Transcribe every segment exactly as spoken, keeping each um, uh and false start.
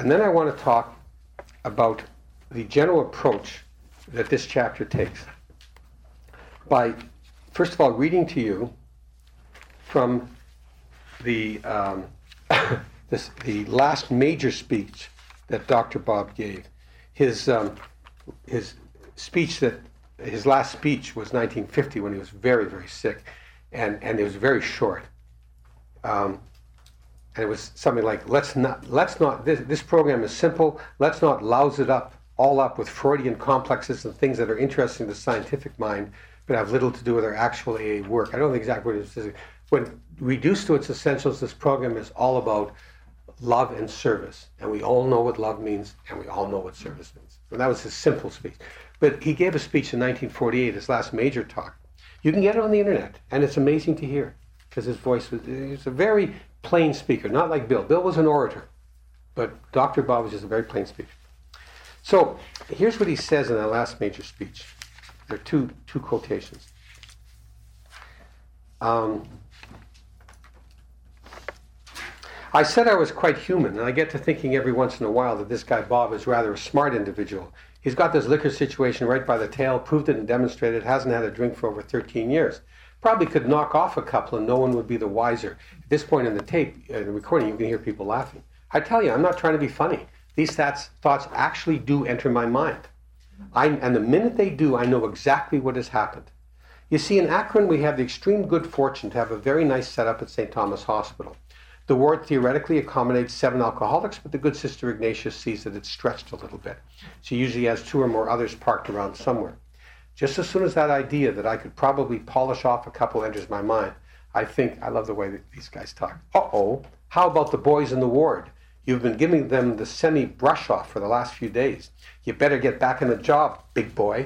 And then I want to talk about the general approach that this chapter takes by, first of all, reading to you from the um, this, the last major speech that Doctor Bob gave. His um, his speech that his last speech was nineteen fifty when he was very very sick, and and it was very short. Um, and it was something like, let's not let's not this this program is simple. Let's not louse it up all up with Freudian complexes and things that are interesting to the scientific mind, but have little to do with our actual A A work. I don't know exactly what it is. When reduced to its essentials, this program is all about love and service. And we all know what love means, and we all know what service means. And that was his simple speech. But he gave a speech in nineteen forty-eight, his last major talk. You can get it on the internet, and it's amazing to hear, because his voice was, he was a very plain speaker, not like Bill. Bill was an orator, but Doctor Bob was just a very plain speaker. So here's what he says in that last major speech. There are two, two quotations. Um, I said I was quite human, and I get to thinking every once in a while that this guy Bob is rather a smart individual. He's got this liquor situation right by the tail, proved it and demonstrated, hasn't had a drink for over thirteen years. Probably could knock off a couple and no one would be the wiser. At this point in the tape, uh, the recording, you can hear people laughing. I tell you, I'm not trying to be funny. These thoughts, thoughts actually do enter my mind. I, and the minute they do, I know exactly what has happened. You see, in Akron, we have the extreme good fortune to have a very nice setup at Saint Thomas Hospital. The ward theoretically accommodates seven alcoholics, but the good Sister Ignatius sees that it's stretched a little bit. She usually has two or more others parked around somewhere. Just as soon as that idea that I could probably polish off a couple enters my mind, I think, I love the way that these guys talk. Uh-oh, how about the boys in the ward? You've been giving them the semi-brush off for the last few days. You better get back in the job, big boy,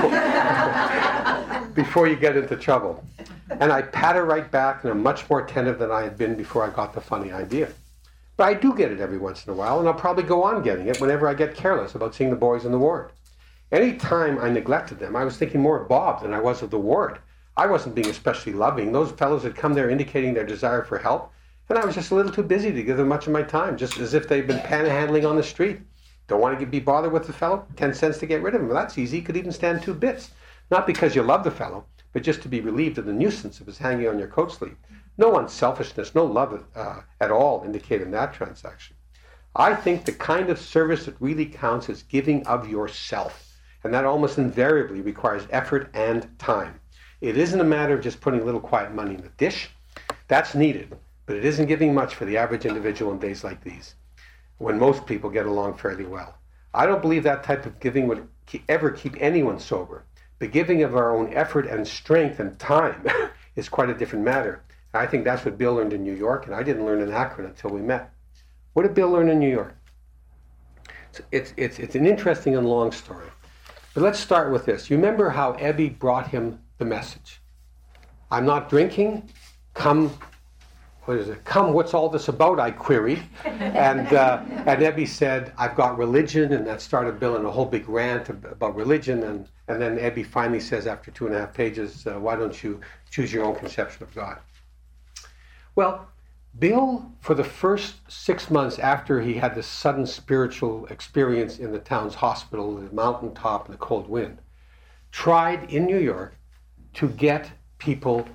before, before you get into trouble. And I pat her right back, and I'm much more attentive than I had been before I got the funny idea. But I do get it every once in a while, and I'll probably go on getting it whenever I get careless about seeing the boys in the ward. Any time I neglected them, I was thinking more of Bob than I was of the ward. I wasn't being especially loving. Those fellows had come there indicating their desire for help, and I was just a little too busy to give them much of my time, just as if they'd been panhandling on the street. Don't want to get, be bothered with the fellow? Ten cents to get rid of him. Well, that's easy. He could even stand two bits. Not because you love the fellow, but just to be relieved of the nuisance of his hanging on your coat sleeve. No unselfishness, no love uh, at all indicated in that transaction. I think the kind of service that really counts is giving of yourself, and that almost invariably requires effort and time. It isn't a matter of just putting a little quiet money in the dish. That's needed, but it isn't giving much for the average individual in days like these, when most people get along fairly well. I don't believe that type of giving would ever keep anyone sober. The giving of our own effort and strength and time is quite a different matter. And I think that's what Bill learned in New York, and I didn't learn in Akron until we met. What did Bill learn in New York? It's, it's, it's, it's an interesting and long story. But let's start with this. You remember how Ebby brought him the message? I'm not drinking. Come, what is it? Come, what's all this about? I queried. And, uh, and Ebby said, I've got religion, and that started Bill in a whole big rant about religion. And, and then Ebby finally says, after two and a half pages, uh, why don't you choose your own conception of God? Well, Bill, for the first six months after he had this sudden spiritual experience in the town's hospital, the mountaintop and the cold wind, tried in New York to get people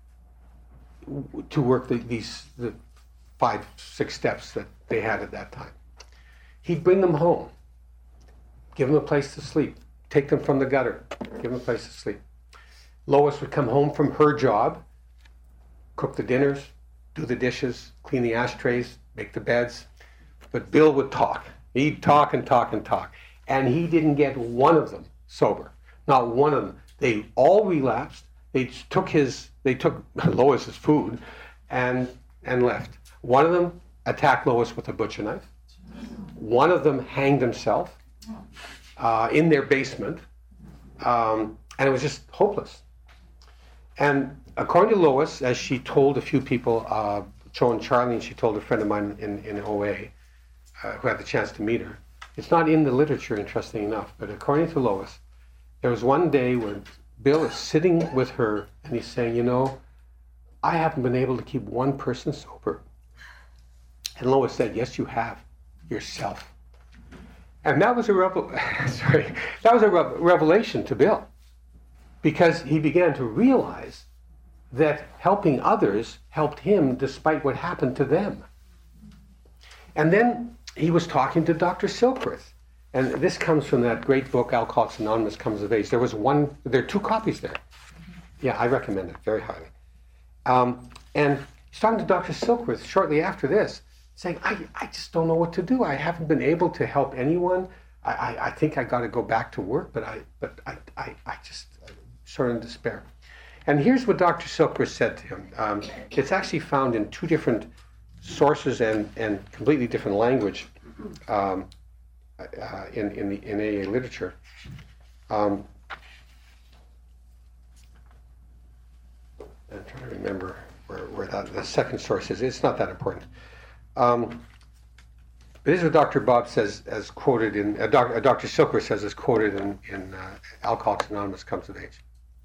to work the, these the five, six steps that they had at that time. He'd bring them home, give them a place to sleep, take them from the gutter, give them a place to sleep. Lois would come home from her job, cook the dinners, do the dishes, clean the ashtrays, make the beds. But Bill would talk. He'd talk and talk and talk. And he didn't get one of them sober. Not one of them. They all relapsed. They took his, they took Lois's food and and left. One of them attacked Lois with a butcher knife. One of them hanged himself uh, in their basement. Um, and it was just hopeless. And according to Lois, as she told a few people, uh, Joe and Charlie, and she told a friend of mine in, in O A, uh, who had the chance to meet her, it's not in the literature, interesting enough, but according to Lois, there was one day when Bill is sitting with her, and he's saying, you know, I haven't been able to keep one person sober. And Lois said, yes, you have. yourself. And that was a revel- sorry, that was a re- revelation to Bill, because he began to realize that helping others helped him despite what happened to them. And then he was talking to Doctor Silkworth. And this comes from that great book, Alcoholics Anonymous Comes of Age. There was one, there are two copies there. Yeah, I recommend it very highly. Um, and he's talking to Doctor Silkworth shortly after this, saying, I, I just don't know what to do. I haven't been able to help anyone. I, I, I think I got to go back to work, but I but I, I, I just I'm sort of in despair. And here's what Doctor Silkworth said to him. Um, it's actually found in two different sources and, and completely different language um, uh, in, in, the, in A A literature. Um, I'm trying to remember where, where that, the second source is. It's not that important. Um, but this is what Doctor Bob says, as quoted in, uh, Doc, uh, Doctor Silkworth says, as quoted in, in uh, Alcoholics Anonymous Comes of Age.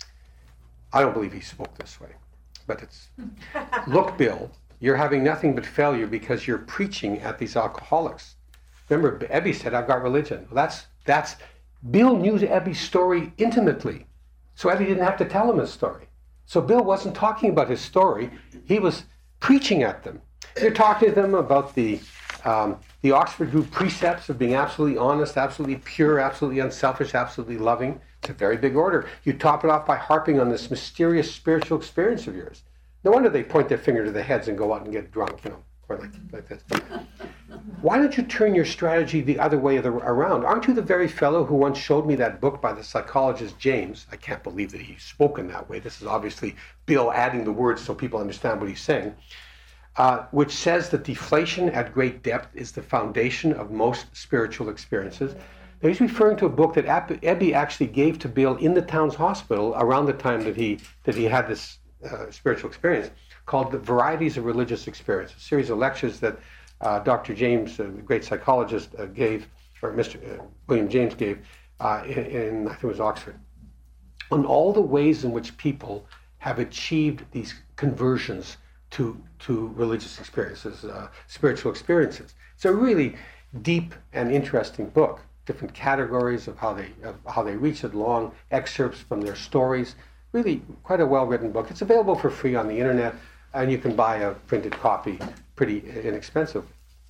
I don't believe he spoke this way, but it's, look, Bill, you're having nothing but failure because you're preaching at these alcoholics. Remember, Ebby said, I've got religion. Well, that's, that's, Bill knew Ebby's story intimately, so Ebby didn't have to tell him his story. So Bill wasn't talking about his story, he was preaching at them. You're talking to them about the um, the Oxford Group precepts of being absolutely honest, absolutely pure, absolutely unselfish, absolutely loving. It's a very big order. You top it off by harping on this mysterious spiritual experience of yours. No wonder they point their finger to the heads and go out and get drunk, you know, or like, like this. Why don't you turn your strategy the other way around? Aren't you the very fellow who once showed me that book by the psychologist James? I can't believe that he's spoken that way. This is obviously Bill adding the words so people understand what he's saying. Uh, which says that deflation at great depth is the foundation of most spiritual experiences. Now, he's referring to a book that Ebby actually gave to Bill in the town's hospital around the time that he that he had this uh, spiritual experience, called The Varieties of Religious Experience, a series of lectures that uh, Doctor James, a great psychologist, uh, gave, or Mister Uh, William James gave uh, in, in, I think it was Oxford, on all the ways in which people have achieved these conversions to to religious experiences, uh, spiritual experiences. It's a really deep and interesting book. Different categories of how they of how they reach it, long excerpts from their stories. Really quite a well-written book. It's available for free on the internet, and you can buy a printed copy pretty inexpensive.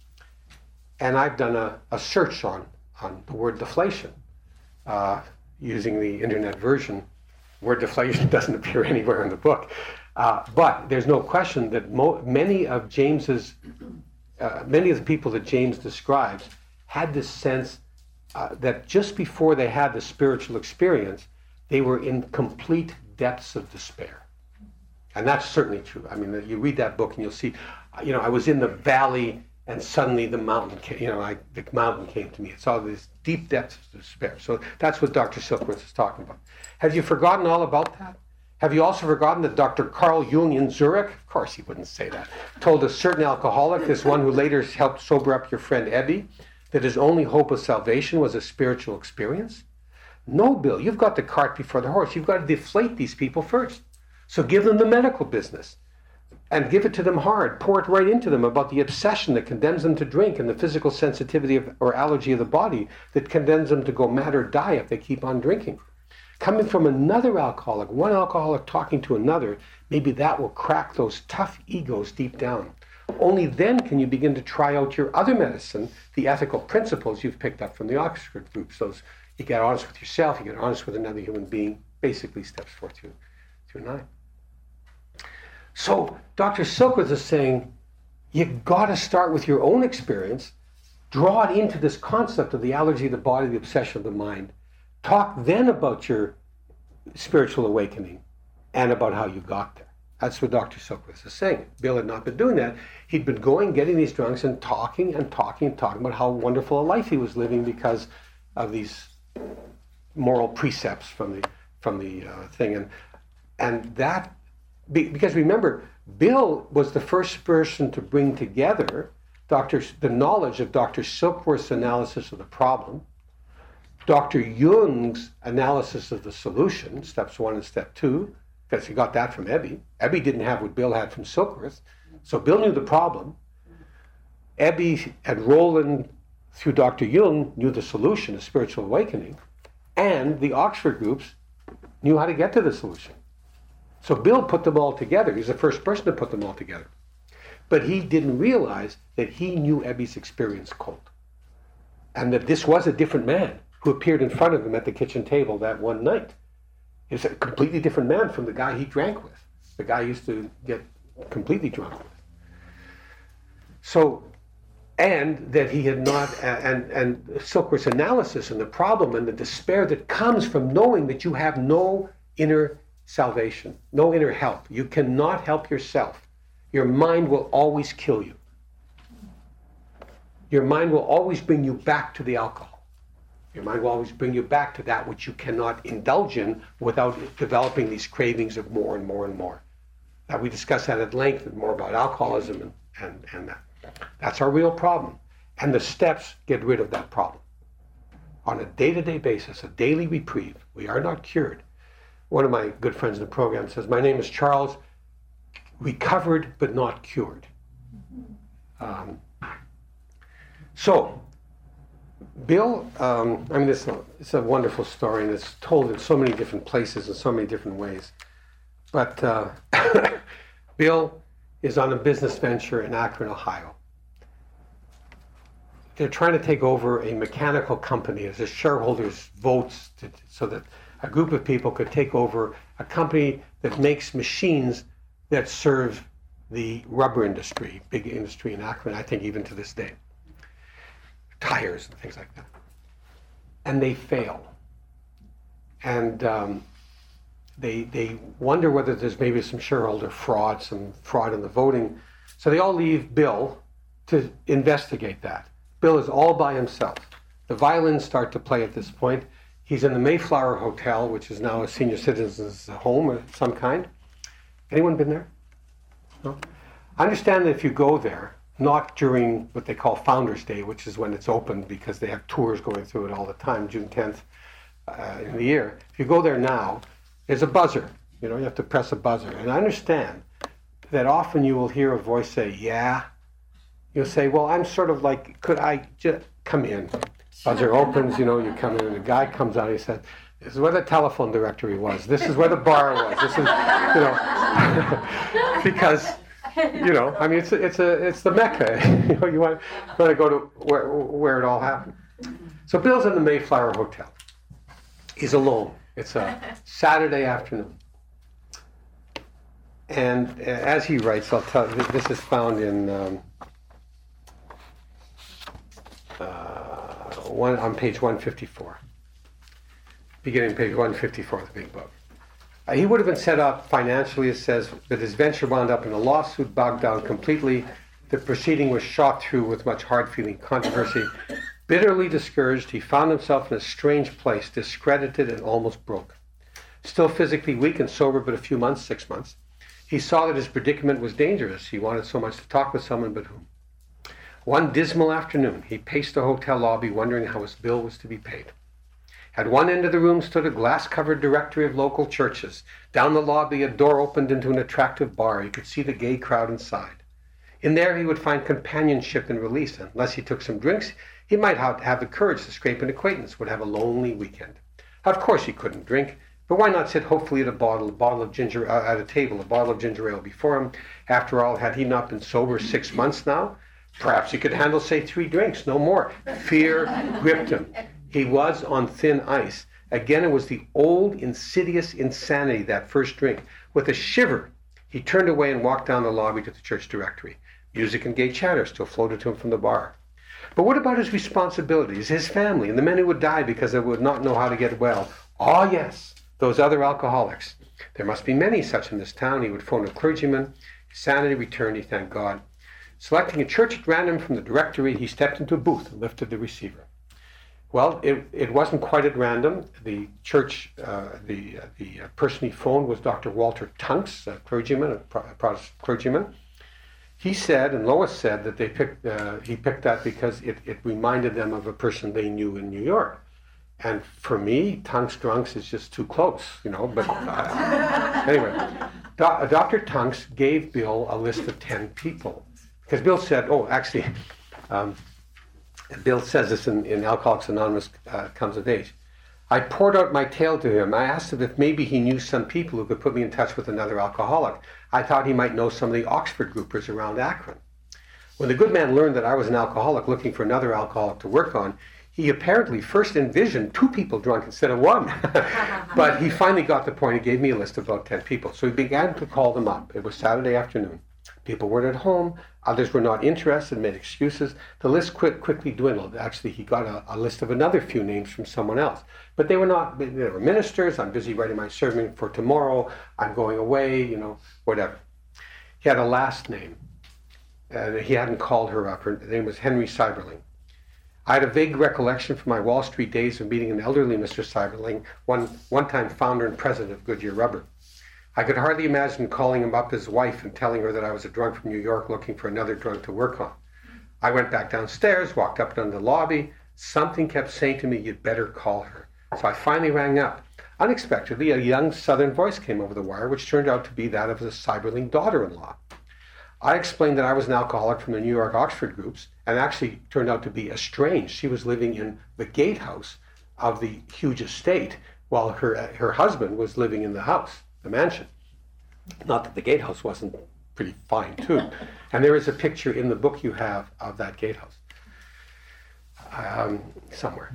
And I've done a, a search on, on the word deflation uh, using the internet version. Word deflation doesn't appear anywhere in the book. Uh, but there's no question that mo- many of James's, uh, many of the people that James describes had this sense uh, that just before they had the spiritual experience, they were in complete depths of despair. And that's certainly true. I mean, you read that book and you'll see, you know, I was in the valley and suddenly the mountain came, you know, I, the mountain came to me. It's all these deep depths of despair. So that's what Doctor Silkworth is talking about. Have you forgotten all about that? Have you also forgotten that Doctor Carl Jung in Zurich, of course he wouldn't say that, told a certain alcoholic, this one who later helped sober up your friend Ebby, that his only hope of salvation was a spiritual experience? No, Bill, you've got the cart before the horse. You've got to deflate these people first. So give them the medical business and give it to them hard. Pour it right into them about the obsession that condemns them to drink and the physical sensitivity of, or allergy of the body that condemns them to go mad or die if they keep on drinking. Coming from another alcoholic, one alcoholic talking to another, maybe that will crack those tough egos deep down. Only then can you begin to try out your other medicine, the ethical principles you've picked up from the Oxford groups. Those, you get honest with yourself, you get honest with another human being, basically steps four through, through nine. So Doctor Silkworth is saying, you've got to start with your own experience, draw it into this concept of the allergy of the body, the obsession of the mind. Talk then about your spiritual awakening and about how you got there. That's what Doctor Silkworth is saying. Bill had not been doing that. He'd been going, getting these drunks and talking and talking and talking about how wonderful a life he was living because of these moral precepts from the from the uh, thing. And and that, because remember, Bill was the first person to bring together Doctor the knowledge of Doctor Silkworth's analysis of the problem, Doctor Jung's analysis of the solution, steps one and step two, because he got that from Ebby. Ebby didn't have what Bill had from Silkworth. So Bill knew the problem. Ebby and Roland through Doctor Jung, knew the solution to spiritual awakening, and the Oxford groups knew how to get to the solution. So Bill put them all together. He's the first person to put them all together. But he didn't realize that he knew Ebby's experience cold. And that this was a different man who appeared in front of him at the kitchen table that one night. He's a completely different man from the guy he drank with. The guy he used to get completely drunk with. So, and that he had not, and, and Silkworth's analysis and the problem and the despair that comes from knowing that you have no inner salvation, no inner help. You cannot help yourself. Your mind will always kill you. Your mind will always bring you back to the alcohol. Your mind will always bring you back to that which you cannot indulge in without developing these cravings of more and more and more. Uh, we discussed that at length and more about alcoholism and, and, and that. That's our real problem. And the steps get rid of that problem. On a day-to-day basis, a daily reprieve. We are not cured. One of my good friends in the program says, my name is Charles, recovered but not cured. Um, so, Bill, um, I mean, it's a, it's a wonderful story, and it's told in so many different places in so many different ways. But uh, Bill is on a business venture in Akron, Ohio. They're trying to take over a mechanical company as the shareholders votes to, so that a group of people could take over a company that makes machines that serve the rubber industry, big industry in Akron, I think even to this day. Tires and things like that. And they fail. And um, they they wonder whether there's maybe some shareholder fraud, some fraud in the voting. So they all leave Bill to investigate that. Bill is all by himself. The violins start to play at this point. He's in the Mayflower Hotel, which is now a senior citizen's home of some kind. Anyone been there? No? I understand that if you go there, not during what they call Founders Day, which is when it's open because they have tours going through it all the time, June tenth uh, in the year. If you go there now, there's a buzzer. You know, you have to press a buzzer. And I understand that often you will hear a voice say, yeah. You'll say, well, I'm sort of like, could I just come in? Buzzer opens, you know, you come in, and the guy comes out, he says, this is where the telephone directory was. This is where the bar was. This is, you know, because, you know, I mean, it's a, it's a, it's the Mecca. You know, you want, you want to go to where, where it all happened. So Bill's in the Mayflower Hotel. He's alone. It's a Saturday afternoon. And as he writes, I'll tell you, this is found in um, uh, one on page one fifty-four. Beginning page one fifty-four of the big book. Uh, he would have been set up financially, it says, but his venture wound up in a lawsuit, bogged down completely. The proceeding was shot through with much hard-feeling controversy. Bitterly discouraged, he found himself in a strange place, discredited and almost broke. Still physically weak and sober but a few months, six months, he saw that his predicament was dangerous. He wanted so much to talk with someone, but whom? One dismal afternoon, he paced the hotel lobby, wondering how his bill was to be paid. At one end of the room stood a glass-covered directory of local churches. Down the lobby, a door opened into an attractive bar. He could see the gay crowd inside. In there, he would find companionship and release. Unless he took some drinks, he might have the courage to scrape an acquaintance, would have a lonely weekend. Of course, he couldn't drink, but why not sit hopefully at a bottle, a bottle of ginger, uh, at a table, a bottle of ginger ale before him? After all, had he not been sober six months now? Perhaps he could handle, say, three drinks, no more. Fear gripped him. He was on thin ice. Again, it was the old, insidious insanity, that first drink. With a shiver, he turned away and walked down the lobby to the church directory. Music and gay chatter still floated to him from the bar. But what about his responsibilities, his family, and the men who would die because they would not know how to get well? Ah, yes, those other alcoholics. There must be many such in this town. He would phone a clergyman. His sanity returned, he thanked God. Selecting a church at random from the directory, he stepped into a booth and lifted the receiver. Well, it, it wasn't quite at random. The church, uh, the uh, the person he phoned was Doctor Walter Tunks, a clergyman, a Protestant clergyman. He said, and Lois said, that they picked uh, he picked that because it, it reminded them of a person they knew in New York. And for me, Tunks Drunks is just too close, you know. But uh, anyway, Do- Doctor Tunks gave Bill a list of ten people because Bill said, "Oh, actually." Um, Bill says this in, in Alcoholics Anonymous uh, Comes of Age. I poured out my tale to him. I asked him if maybe he knew some people who could put me in touch with another alcoholic. I thought he might know some of the Oxford groupers around Akron. When the good man learned that I was an alcoholic looking for another alcoholic to work on, he apparently first envisioned two people drunk instead of one. But he finally got the point. He gave me a list of about ten people. So he began to call them up. It was Saturday afternoon. People weren't at home. Others were not interested, made excuses. The list quick, quickly dwindled. Actually, he got a, a list of another few names from someone else. But they were not, they were ministers. I'm busy writing my sermon for tomorrow. I'm going away, you know, whatever. He had a last name. Uh, he hadn't called her up. Her name was Henry Seiberling. I had a vague recollection from my Wall Street days of meeting an elderly Mister Seiberling, one, one-time founder and president of Goodyear Rubber. I could hardly imagine calling him up his wife and telling her that I was a drunk from New York looking for another drunk to work on. I went back downstairs, walked up down the lobby. Something kept saying to me, you'd better call her. So I finally rang up. Unexpectedly, a young southern voice came over the wire, which turned out to be that of the Seiberling daughter-in-law. I explained that I was an alcoholic from the New York Oxford groups, and actually turned out to be estranged. She was living in the gatehouse of the huge estate, while her her husband was living in the house, the mansion. Not that the gatehouse wasn't pretty fine too. And there is a picture in the book you have of that gatehouse, um, somewhere.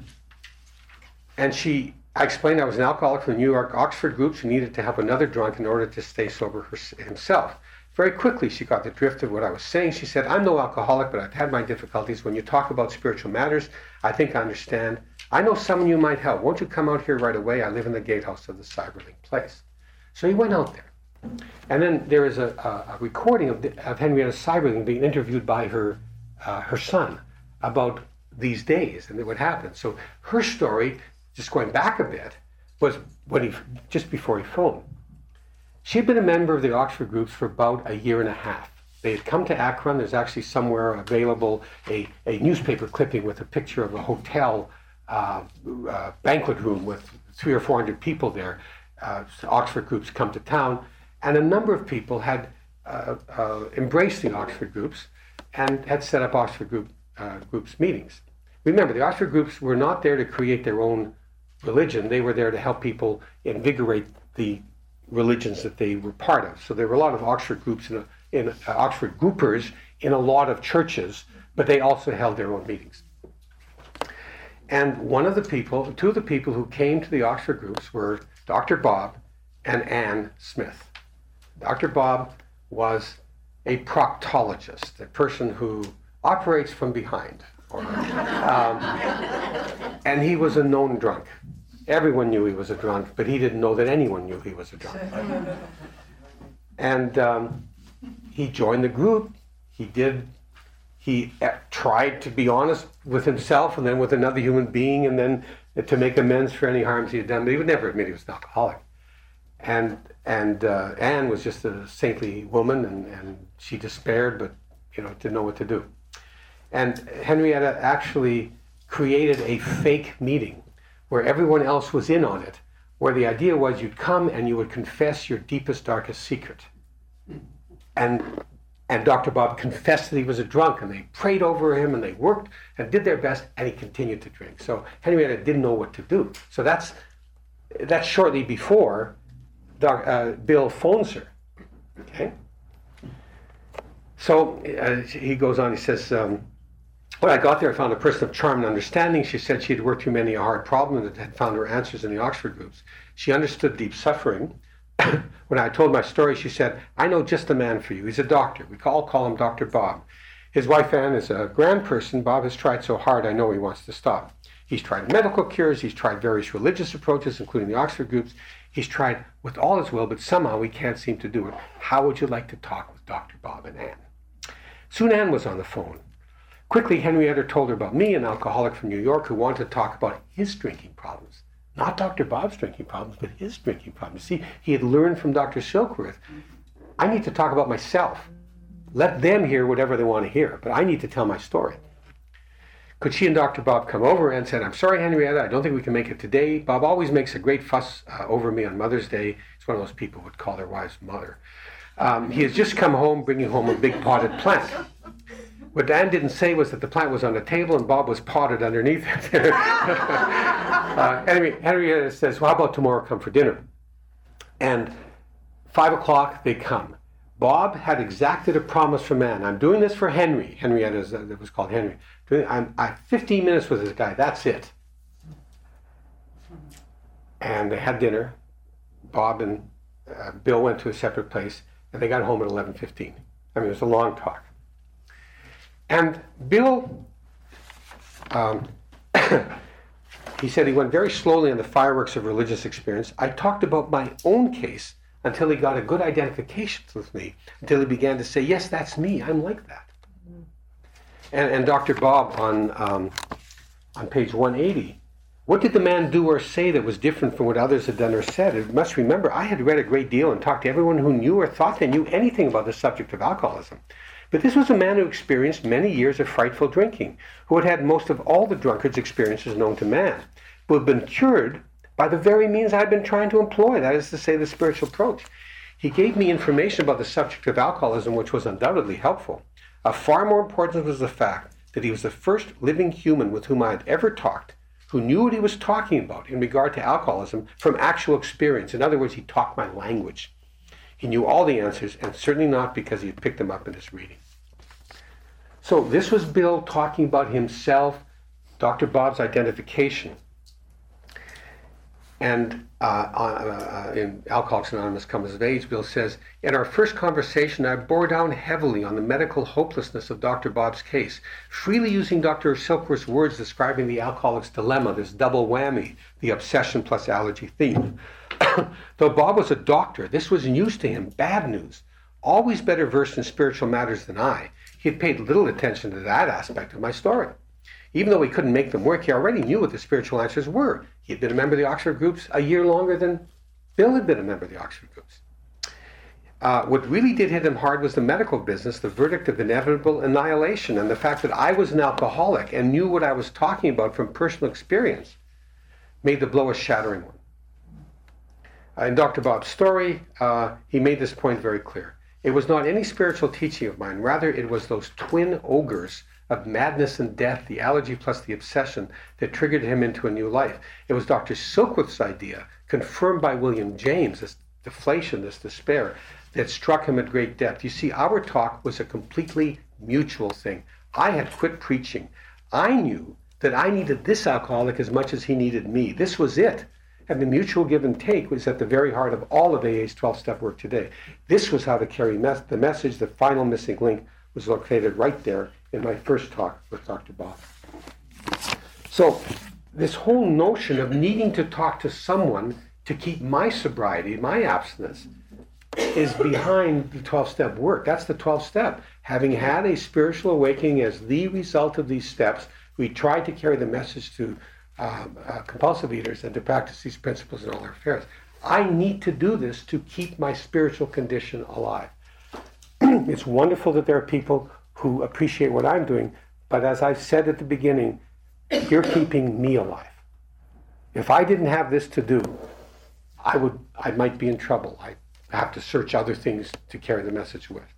And she, I explained I was an alcoholic from the New York Oxford groups who needed to help another drunk in order to stay sober her, himself. Very quickly, she got the drift of what I was saying. She said, I'm no alcoholic, but I've had my difficulties. When you talk about spiritual matters, I think I understand. I know someone you might help. Won't you come out here right away? I live in the gatehouse of the Seiberling place. So he went out there. And then there is a, a, a recording of, the, of Henrietta Seiberling being interviewed by her, uh, her son about these days and what happened. So her story, just going back a bit, was when he, just before he phoned. She had been a member of the Oxford groups for about a year and a half. They had come to Akron. There's actually somewhere available a, a newspaper clipping with a picture of a hotel uh, uh, banquet room with three or four hundred people there. Uh, Oxford groups come to town. And a number of people had uh, uh, embraced the Oxford groups and had set up Oxford group, uh, groups meetings. Remember, the Oxford groups were not there to create their own religion. They were there to help people invigorate the religions that they were part of. So there were a lot of Oxford groups, in, a, in uh, Oxford groupers in a lot of churches, but they also held their own meetings. And one of the people, two of the people who came to the Oxford groups were Doctor Bob and Anne Smith. Doctor Bob was a proctologist, a person who operates from behind. Or, um, and he was a known drunk. Everyone knew he was a drunk, but he didn't know that anyone knew he was a drunk. And um, he joined the group. He did, he tried to be honest with himself and then with another human being and then to make amends for any harms he had done, but he would never admit he was an alcoholic. And and uh, Anne was just a saintly woman, and, and she despaired, but you know, didn't know what to do. And Henrietta actually created a fake meeting where everyone else was in on it, where the idea was you'd come and you would confess your deepest, darkest secret. And and Doctor Bob confessed that he was a drunk, and they prayed over him, and they worked and did their best, and he continued to drink. So Henrietta didn't know what to do. So that's that's shortly before Doc, uh, Bill phones her. Okay. So uh, he goes on, he says, um, when I got there, I found a person of charm and understanding. She said she had worked through many a hard problem and had found her answers in the Oxford groups. She understood deep suffering. When I told my story, she said, I know just the man for you. He's a doctor. We all call him Doctor Bob. His wife, Anne, is a grand person. Bob has tried so hard, I know he wants to stop. He's tried medical cures. He's tried various religious approaches, including the Oxford groups. He's tried with all his will, but somehow he can't seem to do it. How would you like to talk with Doctor Bob and Anne? Soon Anne was on the phone. Quickly, Henrietta told her about me, an alcoholic from New York who wanted to talk about his drinking problems. Not Doctor Bob's drinking problems, but his drinking problems. See, he had learned from Doctor Silkworth, I need to talk about myself. Let them hear whatever they want to hear, but I need to tell my story. Could she and Doctor Bob come over and said, I'm sorry, Henrietta, I don't think we can make it today. Bob always makes a great fuss uh, over me on Mother's Day. It's one of those people who would call their wives mother. Um, he has just come home, bringing home a big potted plant. What Dan didn't say was that the plant was on the table and Bob was potted underneath it. uh, Henry, Henrietta says, well, how about tomorrow come for dinner? And five o'clock, they come. Bob had exacted a promise from Anne. I'm doing this for Henry. Henrietta, is, uh, it was called Henry. Doing, I'm, I fifteen minutes with this guy, that's it. And they had dinner. Bob and uh, Bill went to a separate place, and they got home at eleven fifteen. I mean, it was a long talk. And Bill, um, he said he went very slowly on the fireworks of religious experience. I talked about my own case until he got a good identification with me, until he began to say, yes, that's me, I'm like that. Mm-hmm. And, and Doctor Bob on, um, on page one eighty, what did the man do or say that was different from what others had done or said? You must remember, I had read a great deal and talked to everyone who knew or thought they knew anything about the subject of alcoholism. But this was a man who experienced many years of frightful drinking, who had had most of all the drunkard's experiences known to man, who had been cured by the very means I had been trying to employ, that is to say, the spiritual approach. He gave me information about the subject of alcoholism, which was undoubtedly helpful. Of far more importance was the fact that he was the first living human with whom I had ever talked, who knew what he was talking about in regard to alcoholism from actual experience. In other words, he talked my language. He knew all the answers, and certainly not because he had picked them up in his reading. So this was Bill talking about himself, Doctor Bob's identification. And uh, uh, in Alcoholics Anonymous Comes of Age, Bill says, in our first conversation, I bore down heavily on the medical hopelessness of Doctor Bob's case, freely using Doctor Silkworth's words describing the alcoholic's dilemma, this double whammy, the obsession plus allergy theme. Though Bob was a doctor, this was news to him, bad news. Always better versed in spiritual matters than I, he had paid little attention to that aspect of my story. Even though he couldn't make them work, he already knew what the spiritual answers were. He had been a member of the Oxford groups a year longer than Bill had been a member of the Oxford groups. Uh, what really did hit him hard was the medical business, the verdict of inevitable annihilation, and the fact that I was an alcoholic and knew what I was talking about from personal experience made the blow a shattering one. Uh, in Doctor Bob's story, uh, he made this point very clear. It was not any spiritual teaching of mine, rather it was those twin ogres of madness and death, the allergy plus the obsession, that triggered him into a new life. It was Doctor Silkworth's idea, confirmed by William James, this deflation, this despair, that struck him at great depth. You see, our talk was a completely mutual thing. I had quit preaching. I knew that I needed this alcoholic as much as he needed me. This was it. And the mutual give and take was at the very heart of all of A A's twelve-step work today. This was how to carry mes- the message. The final missing link was located right there in my first talk with Doctor Bob. So this whole notion of needing to talk to someone to keep my sobriety, my abstinence, is behind the twelve-step work. That's the twelve-step. Having had a spiritual awakening as the result of these steps, we try to carry the message to um, uh, compulsive eaters and to practice these principles in all our affairs. I need to do this to keep my spiritual condition alive. It's wonderful that there are people who appreciate what I'm doing, but as I said at the beginning, you're keeping me alive. If I didn't have this to do, I would, I might be in trouble. I have to search other things to carry the message with.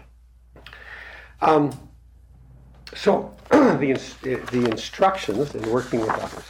Um, so, the, the instructions in working with others.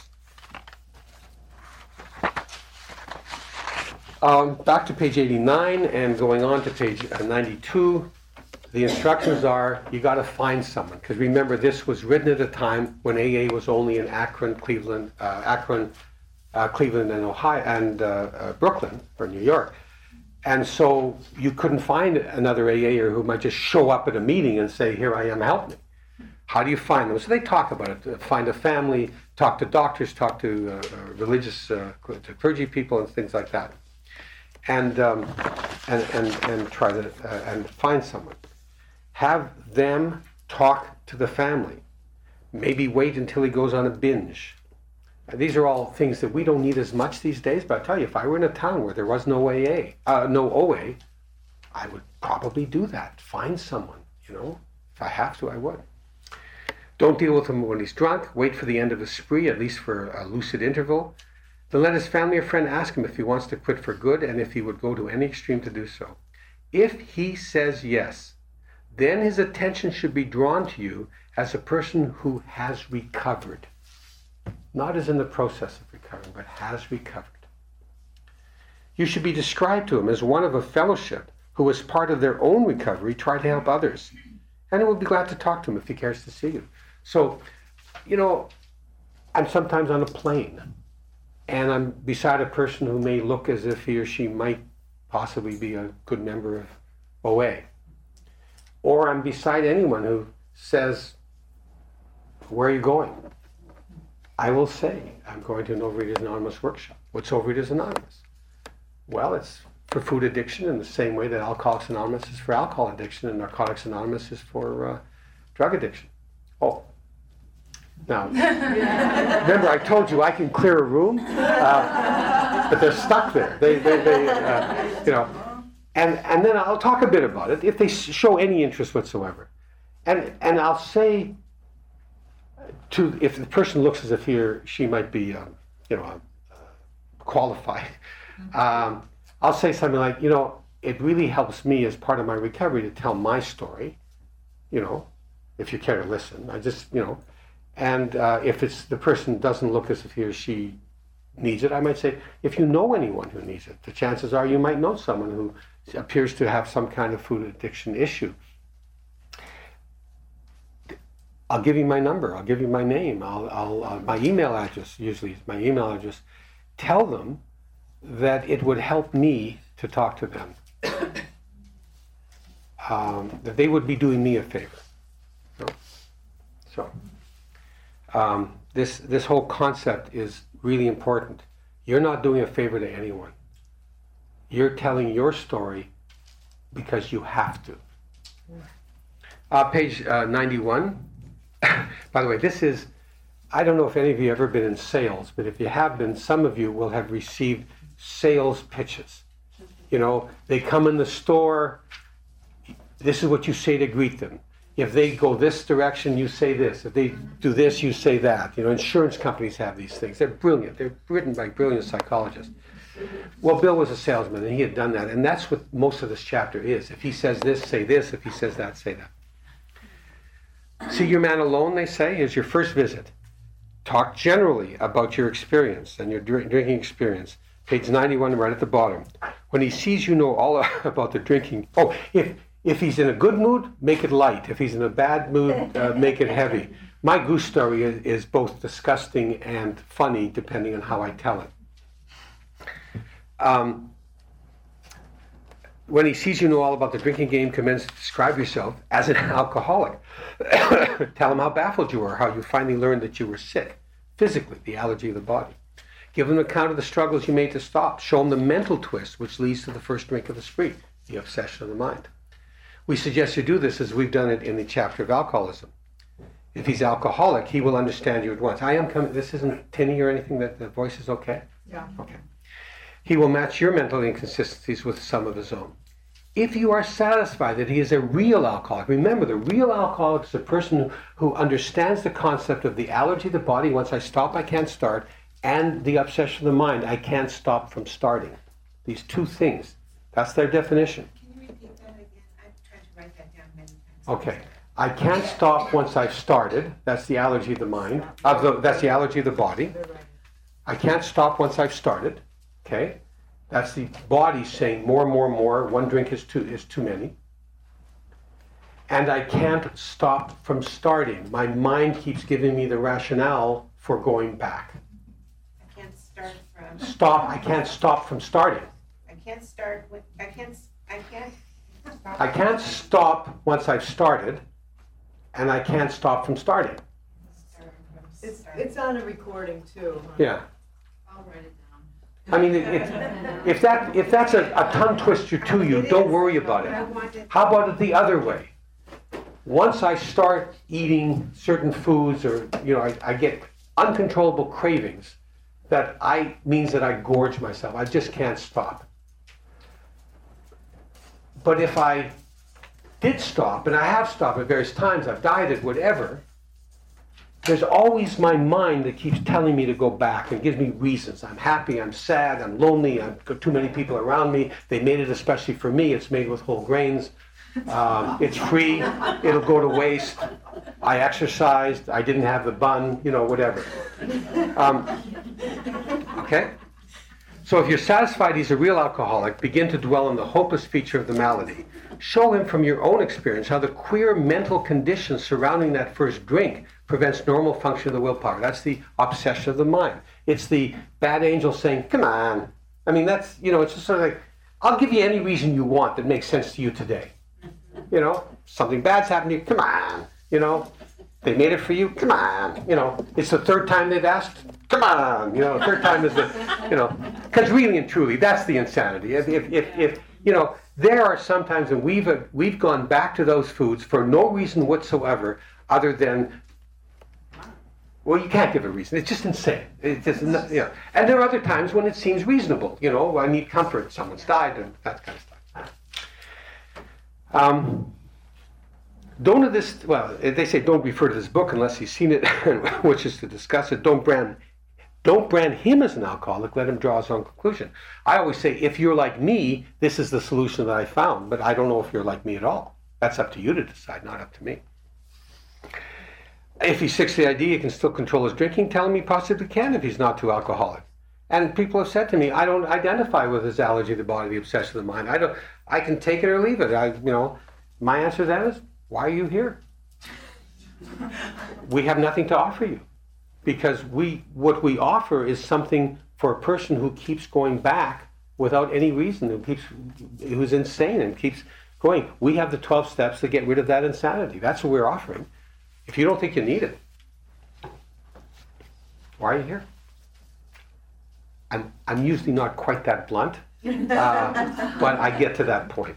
Um, back to page eighty-nine and going on to page ninety-two. The instructions are, you got to find someone. Because remember, this was written at a time when A A was only in Akron, Cleveland, uh, Akron, uh, Cleveland, and Ohio, and uh, uh, Brooklyn, or New York. And so you couldn't find another A A-er who might just show up at a meeting and say, here I am, help me. How do you find them? So they talk about it. Find a family, talk to doctors, talk to uh, religious, uh, to clergy people, and things like that. And um, and, and and try to uh, and find someone. Have them talk to the family. Maybe wait until he goes on a binge. Uh, these are all things that we don't need as much these days, but I tell you, if I were in a town where there was no A A, uh, no O A, I would probably do that. Find someone, you know. If I have to, I would. Don't deal with him when he's drunk. Wait for the end of the spree, at least for a lucid interval. Then let his family or friend ask him if he wants to quit for good and if he would go to any extreme to do so. If he says yes, then his attention should be drawn to you as a person who has recovered. Not as in the process of recovering, but has recovered. You should be described to him as one of a fellowship who, as part of their own recovery, try to help others. And will be glad to talk to him if he cares to see you. So, you know, I'm sometimes on a plane, and I'm beside a person who may look as if he or she might possibly be a good member of O A. Or I'm beside anyone who says, where are you going? I will say, I'm going to an Overeaters Anonymous workshop. What's Overeaters Anonymous? Well, it's for food addiction in the same way that Alcoholics Anonymous is for alcohol addiction and Narcotics Anonymous is for uh, drug addiction. Oh. Now, remember I told you I can clear a room, uh, but they're stuck there. They, they, they uh, you know, and and then I'll talk a bit about it if they show any interest whatsoever, and and I'll say to if the person looks as if he or she might be, um, you know, uh, qualified, um, I'll say something like, you know, it really helps me as part of my recovery to tell my story, you know, if you care to listen. I just, you know. And uh, if it's the person doesn't look as if he or she needs it, I might say, if you know anyone who needs it, the chances are you might know someone who appears to have some kind of food addiction issue. I'll give you my number. I'll give you my name. I'll, I'll uh, my email address, usually is my email address. Tell them that it would help me to talk to them. Um, that they would be doing me a favor. You know? So. Um, this this whole concept is really important. You're not doing a favor to anyone. You're telling your story because you have to. Uh, page uh, ninety-one. By the way, this is, I don't know if any of you have ever been in sales, but if you have been, some of you will have received sales pitches. You know, they come in the store, this is what you say to greet them. If they go this direction, you say this. If they do this, you say that. You know, insurance companies have these things. They're brilliant. They're written by brilliant psychologists. Well, Bill was a salesman, and he had done that. And that's what most of this chapter is. If he says this, say this. If he says that, say that. See your man alone, they say, is your first visit. Talk generally about your experience and your drinking experience. Page ninety-one, right at the bottom. When he sees you know all about the drinking. Oh, if... If he's in a good mood, make it light. If he's in a bad mood, uh, make it heavy. My goose story is, is both disgusting and funny, depending on how I tell it. Um, when he sees you know all about the drinking game, commence to describe yourself as an alcoholic. Tell him how baffled you were, how you finally learned that you were sick, physically, the allergy of the body. Give him an account of the struggles you made to stop. Show him the mental twist which leads to the first drink of the spree, the obsession of the mind. We suggest you do this as we've done it in the chapter of alcoholism. If he's alcoholic, he will understand you at once. I am coming, this isn't tinny or anything, that the voice is okay? Yeah. Okay. He will match your mental inconsistencies with some of his own. If you are satisfied that he is a real alcoholic, remember the real alcoholic is a person who understands the concept of the allergy of the body, once I stop, I can't start, and the obsession of the mind, I can't stop from starting. These two things, that's their definition. Okay, I can't stop once I've started. That's the allergy of the mind. Of the, that's the allergy of the body. I can't stop once I've started. Okay, that's the body saying more, more, more. One drink is too is too many. And I can't stop from starting. My mind keeps giving me the rationale for going back. I can't start from. Stop. I can't stop from starting. I can't start with. I can't. I can't. I can't stop once I've started, and I can't stop from starting. It's, it's on a recording too. Huh? Yeah. I'll write it down. I mean, it, it, if that if that's a, a tongue twister to you, don't worry about it. How about it the other way? Once I start eating certain foods, or you know, I, I get uncontrollable cravings, that I means that I gorge myself. I just can't stop. But if I did stop, and I have stopped at various times, I've dieted, whatever, there's always my mind that keeps telling me to go back and gives me reasons. I'm happy, I'm sad, I'm lonely, I've got too many people around me. They made it especially for me. It's made with whole grains. Um, it's free. It'll go to waste. I exercised. I didn't have the bun. You know, whatever. Um, okay? So if you're satisfied he's a real alcoholic, begin to dwell on the hopeless feature of the malady. Show him from your own experience how the queer mental conditions surrounding that first drink prevents normal function of the willpower. That's the obsession of the mind. It's the bad angel saying, come on. I mean, that's, you know, it's just sort of like, I'll give you any reason you want that makes sense to you today. You know, something bad's happened to you, come on. You know, they made it for you, come on. You know, it's the third time they've asked, come on. You know, the third time is the, you know, because really and truly, that's the insanity. If, if, if, if you know, there are some times when we've, uh, we've gone back to those foods for no reason whatsoever other than, well, you can't give a reason. It's just insane. It's just, you know. And there are other times when it seems reasonable. You know, I need comfort. Someone's died and that kind of stuff. Um, don't this, well, they say don't refer to this book unless you've seen it, which is to discuss it. Don't brand, don't brand him as an alcoholic. Let him draw his own conclusion. I always say, if you're like me, this is the solution that I found. But I don't know if you're like me at all. That's up to you to decide, not up to me. If he sticks to the idea he can still control his drinking, tell him he possibly can if he's not too alcoholic. And people have said to me, I don't identify with his allergy of the body, the obsession of the mind. I don't. I can take it or leave it. I, you know, my answer to that is, why are you here? We have nothing to offer you, because we what we offer is something for a person who keeps going back without any reason, who keeps, who's insane and keeps going. We have the twelve steps to get rid of that insanity. That's what we're offering. If you don't think you need it, why are you here? I'm, I'm usually not quite that blunt, uh, but I get to that point.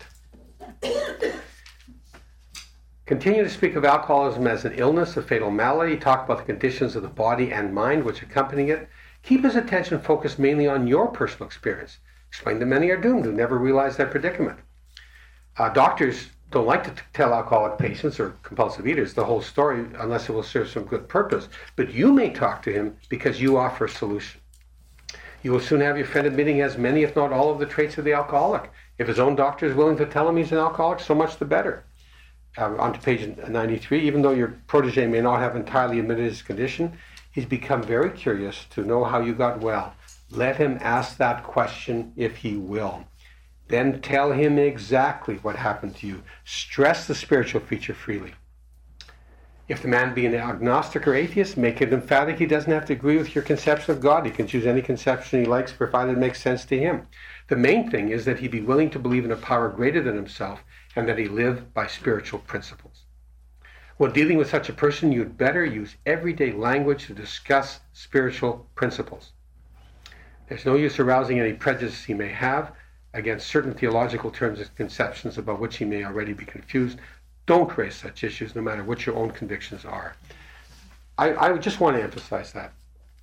Continue to speak of alcoholism as an illness, a fatal malady. Talk about the conditions of the body and mind which accompany it. Keep his attention focused mainly on your personal experience. Explain that many are doomed who never realize their predicament. Uh, doctors don't like to t- tell alcoholic patients or compulsive eaters the whole story unless it will serve some good purpose. But you may talk to him because you offer a solution. You will soon have your friend admitting he has many, if not all, of the traits of the alcoholic. If his own doctor is willing to tell him he's an alcoholic, so much the better. Uh, on to page ninety-three, even though your protege may not have entirely admitted his condition, he's become very curious to know how you got well. Let him ask that question if he will. Then tell him exactly what happened to you. Stress the spiritual feature freely. If the man be an agnostic or atheist, make it emphatic he doesn't have to agree with your conception of God. He can choose any conception he likes, provided it makes sense to him. The main thing is that he be willing to believe in a power greater than himself and that he live by spiritual principles. When dealing with such a person, you'd better use everyday language to discuss spiritual principles. There's no use arousing any prejudice he may have against certain theological terms and conceptions about which he may already be confused. Don't raise such issues, no matter what your own convictions are. I, I just want to emphasize that.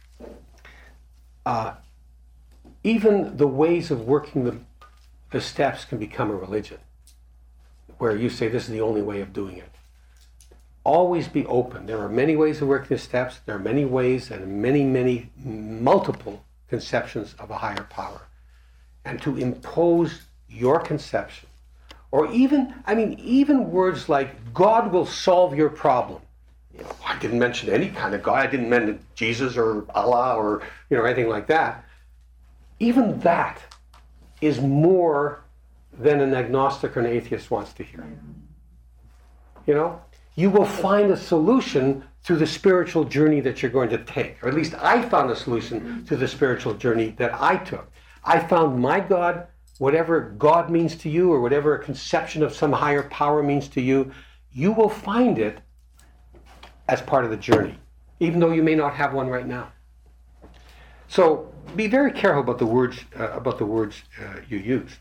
Uh, even the ways of working the, the steps can become a religion, where you say this is the only way of doing it. Always be open. There are many ways of working the steps. There are many ways and many, many multiple conceptions of a higher power. And to impose your conception, or even, I mean, even words like, God will solve your problem. You know, I didn't mention any kind of God. I didn't mention Jesus or Allah or, you know, anything like that. Even that is more than an agnostic or an atheist wants to hear. You know, you will find a solution through the spiritual journey that you're going to take. Or at least I found a solution to the spiritual journey that I took. I found my God, whatever God means to you, or whatever a conception of some higher power means to you, you will find it as part of the journey, even though you may not have one right now. So be very careful about the words uh, about the words uh, you use.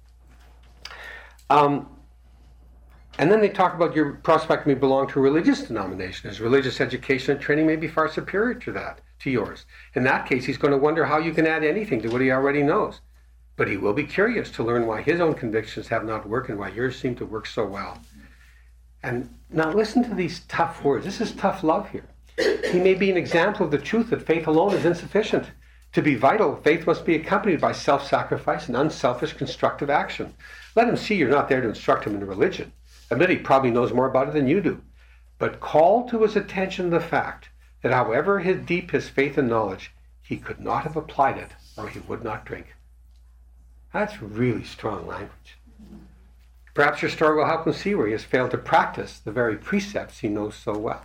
Um, and then they talk about your prospect may belong to a religious denomination. His religious education and training may be far superior to that, to yours. In that case, he's going to wonder how you can add anything to what he already knows. But he will be curious to learn why his own convictions have not worked and why yours seem to work so well. And now listen to these tough words. This is tough love here. He may be an example of the truth that faith alone is insufficient. To be vital, faith must be accompanied by self-sacrifice and unselfish constructive action. Let him see you're not there to instruct him in religion. Admit he probably knows more about it than you do. But call to his attention the fact that however his deep his faith and knowledge, he could not have applied it or he would not drink. That's really strong language. Perhaps your story will help him see where he has failed to practice the very precepts he knows so well.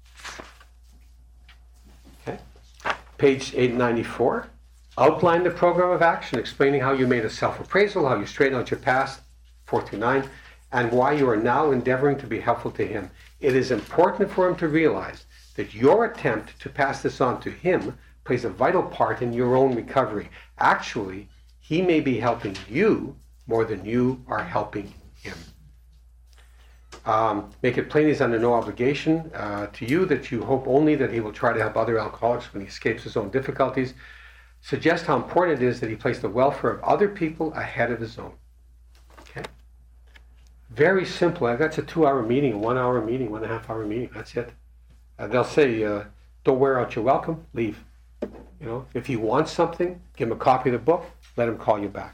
Okay. Page eight ninety-four. Outline the program of action, explaining how you made a self-appraisal, how you straightened out your past, four through nine, and why you are now endeavoring to be helpful to him. It is important for him to realize that your attempt to pass this on to him plays a vital part in your own recovery. Actually, he may be helping you more than you are helping him. Um, make it plain he's under no obligation uh, to you, that you hope only that he will try to help other alcoholics when he escapes his own difficulties. Suggest how important it is that he place the welfare of other people ahead of his own. Okay? Very simple. That's a two-hour meeting, a one-hour meeting, one-and-a-half-hour meeting. That's it. Uh, they'll say, uh, don't wear out your welcome, leave. You know, if he wants something, give him a copy of the book, let him call you back.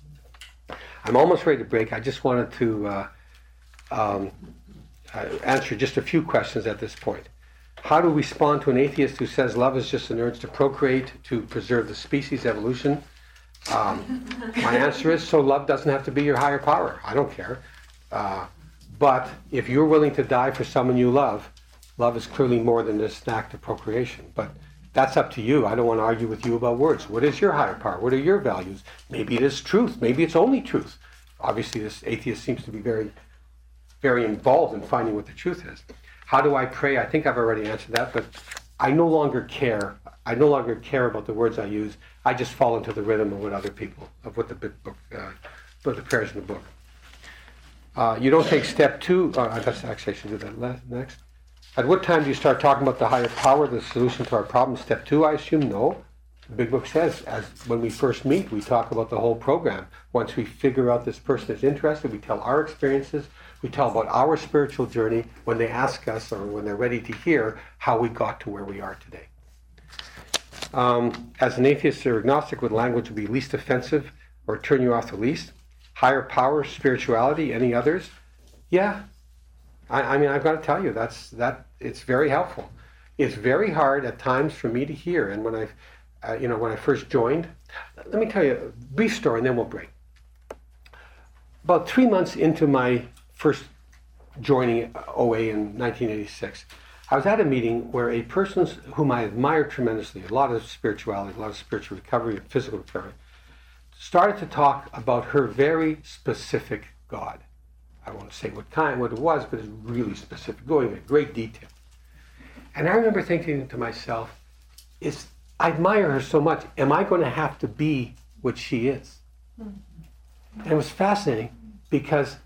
I'm almost ready to break. I just wanted to uh, um, uh, answer just a few questions at this point. How to respond to an atheist who says love is just an urge to procreate, to preserve the species, evolution? Um, my answer is, so love doesn't have to be your higher power. I don't care. Uh, but if you're willing to die for someone you love, love is clearly more than just an act of procreation. But that's up to you. I don't want to argue with you about words. What is your higher power? What are your values? Maybe it is truth. Maybe it's only truth. Obviously, this atheist seems to be very, very involved in finding what the truth is. How do I pray? I think I've already answered that, but I no longer care. I no longer care about the words I use. I just fall into the rhythm of what other people, of what the book, uh, what the prayers in the book. Uh, you don't take step two. Uh, I guess actually I should do that next. At what time do you start talking about the higher power, the solution to our problem? Step two, I assume, no. The Big Book says, as when we first meet, we talk about the whole program. Once we figure out this person is interested, we tell our experiences, we tell about our spiritual journey when they ask us or when they're ready to hear how we got to where we are today. Um, as an atheist or agnostic, would language be least offensive or turn you off the least? Higher power, spirituality, any others? Yeah. I, I mean, I've got to tell you, that's that. It's very helpful. It's very hard at times for me to hear. And when I, uh, you know, when I first joined, let me tell you a brief story, and then we'll break. About three months into my first joining O A in nineteen eighty-six, I was at a meeting where a person whom I admired tremendously, a lot of spirituality, a lot of spiritual recovery, physical recovery, started to talk about her very specific God. I won't say what kind, what it was, but it's really specific, going into great detail. And I remember thinking to myself, "Is I admire her so much. Am I going to have to be what she is?" And it was fascinating because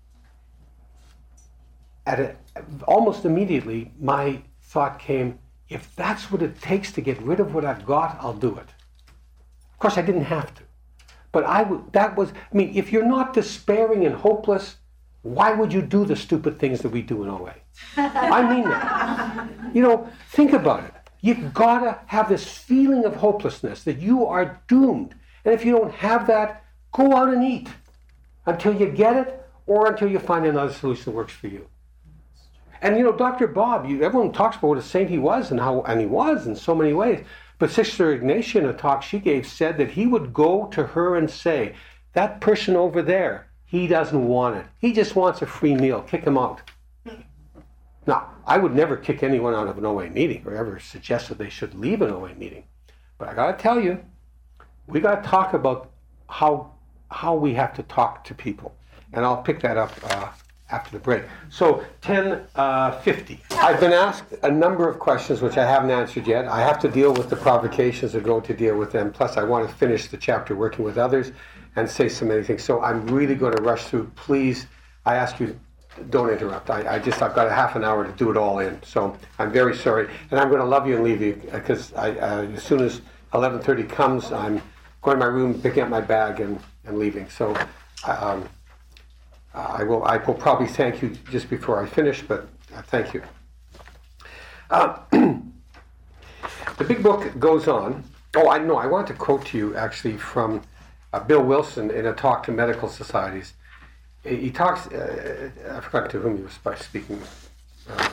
at a, almost immediately my thought came, if that's what it takes to get rid of what I've got, I'll do it. Of course, I didn't have to. But I would, that was, I mean, if you're not despairing and hopeless, why would you do the stupid things that we do in O A? I mean that. You know, think about it. You've got to have this feeling of hopelessness, that you are doomed. And if you don't have that, go out and eat until you get it or until you find another solution that works for you. And you know, Doctor Bob, you, everyone talks about what a saint he was and how, and he was in so many ways. But Sister Ignatia, in a talk she gave, said that he would go to her and say, that person over there, he doesn't want it. He just wants a free meal. Kick him out. Now, I would never kick anyone out of an O A meeting or ever suggest that they should leave an O A meeting. But I got to tell you, we got to talk about how how we have to talk to people. And I'll pick that up uh, after the break. So, ten fifty. I've been asked a number of questions which I haven't answered yet. I have to deal with the provocations that go to deal with them. Plus, I want to finish the chapter working with others and say so many things. So I'm really going to rush through. Please, I ask you, don't interrupt. I, I just, I've got a half an hour to do it all in. So I'm very sorry. And I'm going to love you and leave you because I, uh, as soon as eleven thirty comes, I'm going to my room, picking up my bag and, and leaving. So um, I will I will probably thank you just before I finish, but uh, thank you. Uh, the big book goes on. Oh, I know. I want to quote to you actually from uh, Bill Wilson in a talk to medical societies. he he talks, uh, I forgot to whom he was speaking. Uh,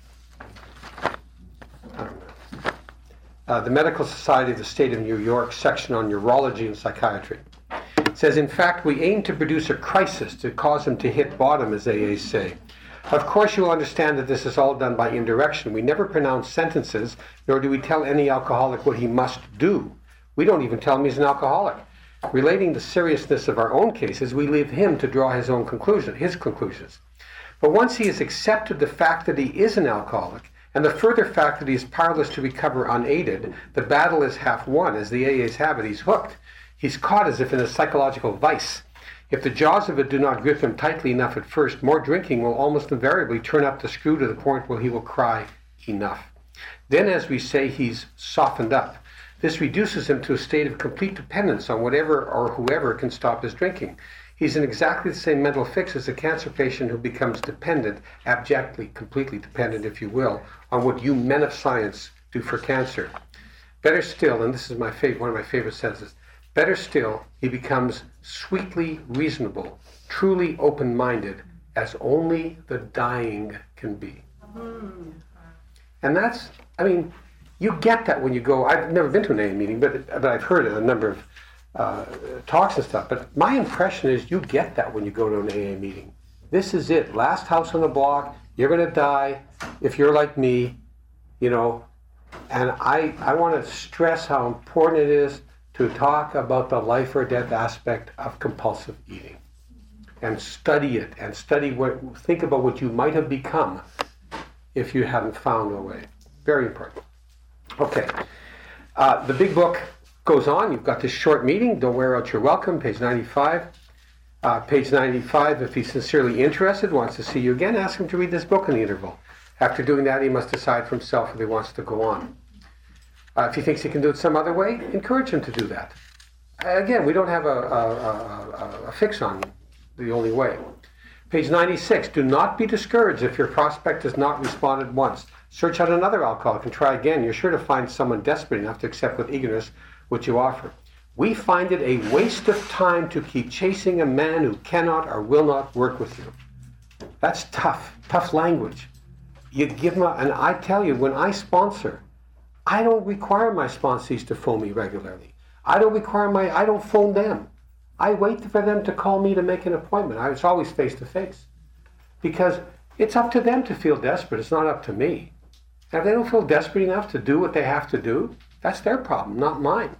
I don't know. Uh, the Medical Society of the State of New York section on neurology and psychiatry. It says, in fact, we aim to produce a crisis to cause him to hit bottom, as A As say. Of course, you will understand that this is all done by indirection. We never pronounce sentences, nor do we tell any alcoholic what he must do. We don't even tell him he's an alcoholic. Relating the seriousness of our own cases, we leave him to draw his own conclusion, his conclusions. But once he has accepted the fact that he is an alcoholic, and the further fact that he is powerless to recover unaided, the battle is half won. As the A As have it, he's hooked. He's caught as if in a psychological vice. If the jaws of it do not grip him tightly enough at first, more drinking will almost invariably turn up the screw to the point where he will cry, enough. Then, as we say, he's softened up. This reduces him to a state of complete dependence on whatever or whoever can stop his drinking. He's in exactly the same mental fix as a cancer patient who becomes dependent, abjectly, completely dependent, if you will, on what you men of science do for cancer. Better still, and this is my favorite, one of my favorite sentences, better still, he becomes sweetly reasonable, truly open-minded, as only the dying can be. Mm. And that's, I mean, you get that when you go, I've never been to an A A meeting, but, but I've heard a number of uh, talks and stuff, but my impression is you get that when you go to an A A meeting. This is it, last house on the block, you're going to die if you're like me, you know, and I, I want to stress how important it is to talk about the life or death aspect of compulsive eating and study it and study what, think about what you might have become if you hadn't found a way. Very important. Okay. Uh, the big book goes on. You've got this short meeting. Don't wear out your welcome, page ninety-five. Uh, page ninety-five, if he's sincerely interested, wants to see you again, ask him to read this book in the interval. After doing that, he must decide for himself if he wants to go on. Uh, if he thinks he can do it some other way, encourage him to do that. Again, we don't have a, a, a, a fix on the only way. Page ninety-six, do not be discouraged if your prospect does not respond at once. Search out another alcoholic and try again. You're sure to find someone desperate enough to accept with eagerness what you offer. We find it a waste of time to keep chasing a man who cannot or will not work with you. That's tough, tough language. You give them a, and I tell you, when I sponsor, I don't require my sponsees to phone me regularly. I don't require my, I don't phone them. I wait for them to call me to make an appointment. I, it's always face to face. Because it's up to them to feel desperate. It's not up to me. And if they don't feel desperate enough to do what they have to do, that's their problem, not mine.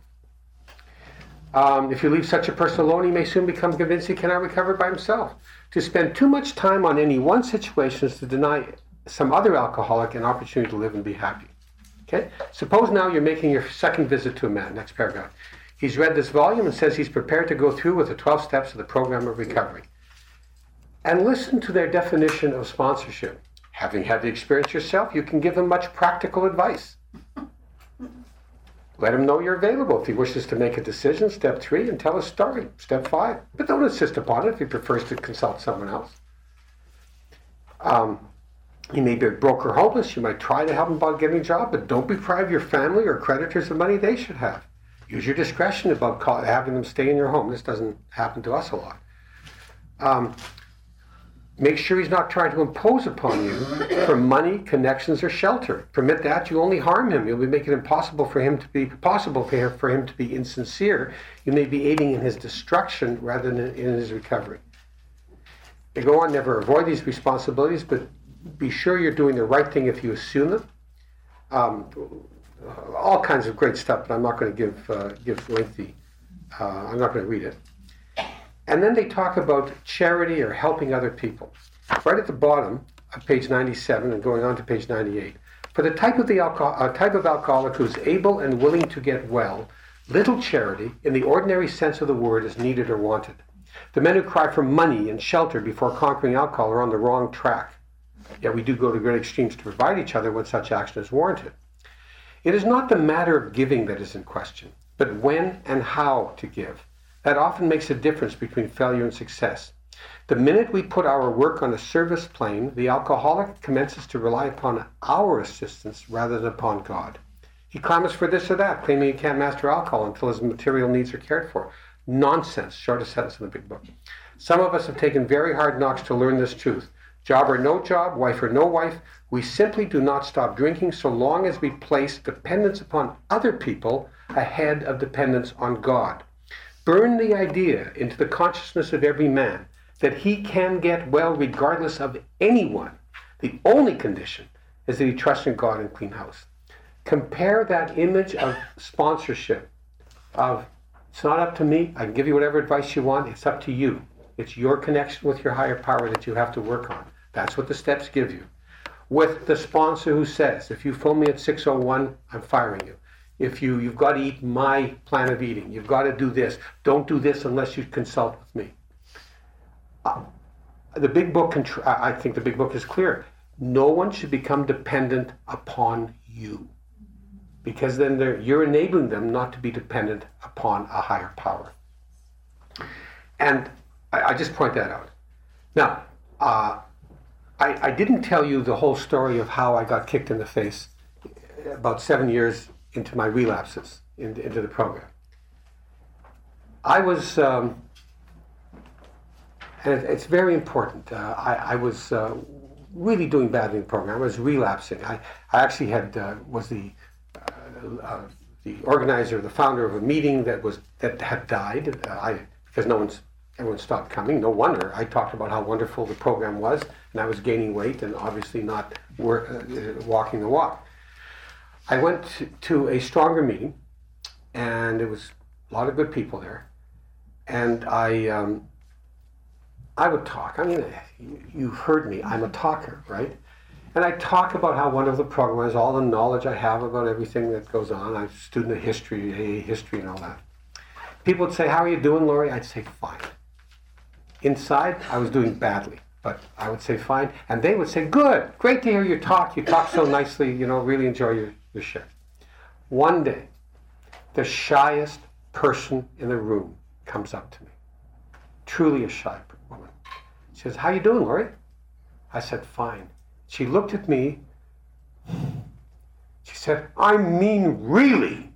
Um, if you leave such a person alone, he may soon become convinced he cannot recover by himself. To spend too much time on any one situation is to deny some other alcoholic an opportunity to live and be happy. Okay? Suppose now you're making your second visit to a man. Next paragraph. He's read this volume and says he's prepared to go through with the twelve steps of the program of recovery. And listen to their definition of sponsorship. Having had the experience yourself, you can give him much practical advice. Let him know you're available if he wishes to make a decision, step three, and tell a story, step five. But don't insist upon it if he prefers to consult someone else. Um, he may be broke or homeless. You might try to help him about getting a job, but don't deprive your family or creditors of money they should have. Use your discretion about call, having them stay in your home. This doesn't happen to us a lot. Um, make sure he's not trying to impose upon you for money, connections, or shelter. Permit that, you only harm him. You'll be making it impossible for him to be possible for him, for him to be insincere. You may be aiding in his destruction rather than in his recovery. They go on, never avoid these responsibilities, but be sure you're doing the right thing if you assume them. Um, all kinds of great stuff, but I'm not going to give uh, give lengthy. Uh, I'm not going to read it. And then they talk about charity or helping other people. Right at the bottom of page ninety-seven and going on to page ninety-eight. For the type of the alcohol, uh, type of alcoholic who is able and willing to get well, little charity, in the ordinary sense of the word, is needed or wanted. The men who cry for money and shelter before conquering alcohol are on the wrong track. Yet we do go to great extremes to provide each other when such action is warranted. It is not the matter of giving that is in question, but when and how to give. That often makes a difference between failure and success. The minute we put our work on a service plane, the alcoholic commences to rely upon our assistance rather than upon God. He clamors for this or that, claiming he can't master alcohol until his material needs are cared for. Nonsense, shortest sentence in the big book. Some of us have taken very hard knocks to learn this truth. Job or no job, wife or no wife, we simply do not stop drinking so long as we place dependence upon other people ahead of dependence on God. Burn the idea into the consciousness of every man that he can get well regardless of anyone. The only condition is that he trusts in God and clean house. Compare that image of sponsorship, of it's not up to me, I can give you whatever advice you want, it's up to you. It's your connection with your higher power that you have to work on. That's what the steps give you. With the sponsor who says, if you phone me at six oh one, I'm firing you. If you, you've got to eat my plan of eating, you've got to do this. Don't do this unless you consult with me. Uh, the big book, contr- I think the big book is clear. No one should become dependent upon you. Because then you're enabling them not to be dependent upon a higher power. And I, I just point that out. Now, uh, I, I didn't tell you the whole story of how I got kicked in the face about seven years into my relapses in, into the program. I was, um, and it, it's very important, uh, I, I was uh, really doing badly in the program. I was relapsing. I, I actually had uh, was the uh, uh, the organizer, the founder of a meeting that was that had died. Uh, I because no one's everyone stopped coming. No wonder. I talked about how wonderful the program was, and I was gaining weight and obviously not work, uh, walking the walk. I went to, to a stronger meeting, and there was a lot of good people there, and I um, I would talk. I mean, you, you've heard me. I'm a talker, right? And I talk about how wonderful the program is, all the knowledge I have about everything that goes on. I'm a student of history, A A history, and all that. People would say, "How are you doing, Laurie?" I'd say, "Fine." Inside, I was doing badly, but I would say, "Fine." And they would say, "Good, great to hear you talk. You talk so nicely, you know, really enjoy your, your share." One day, the shyest person in the room comes up to me. Truly a shy woman. She says, "How you doing, Laurie?" I said, "Fine." She looked at me. She said, "I mean, really?"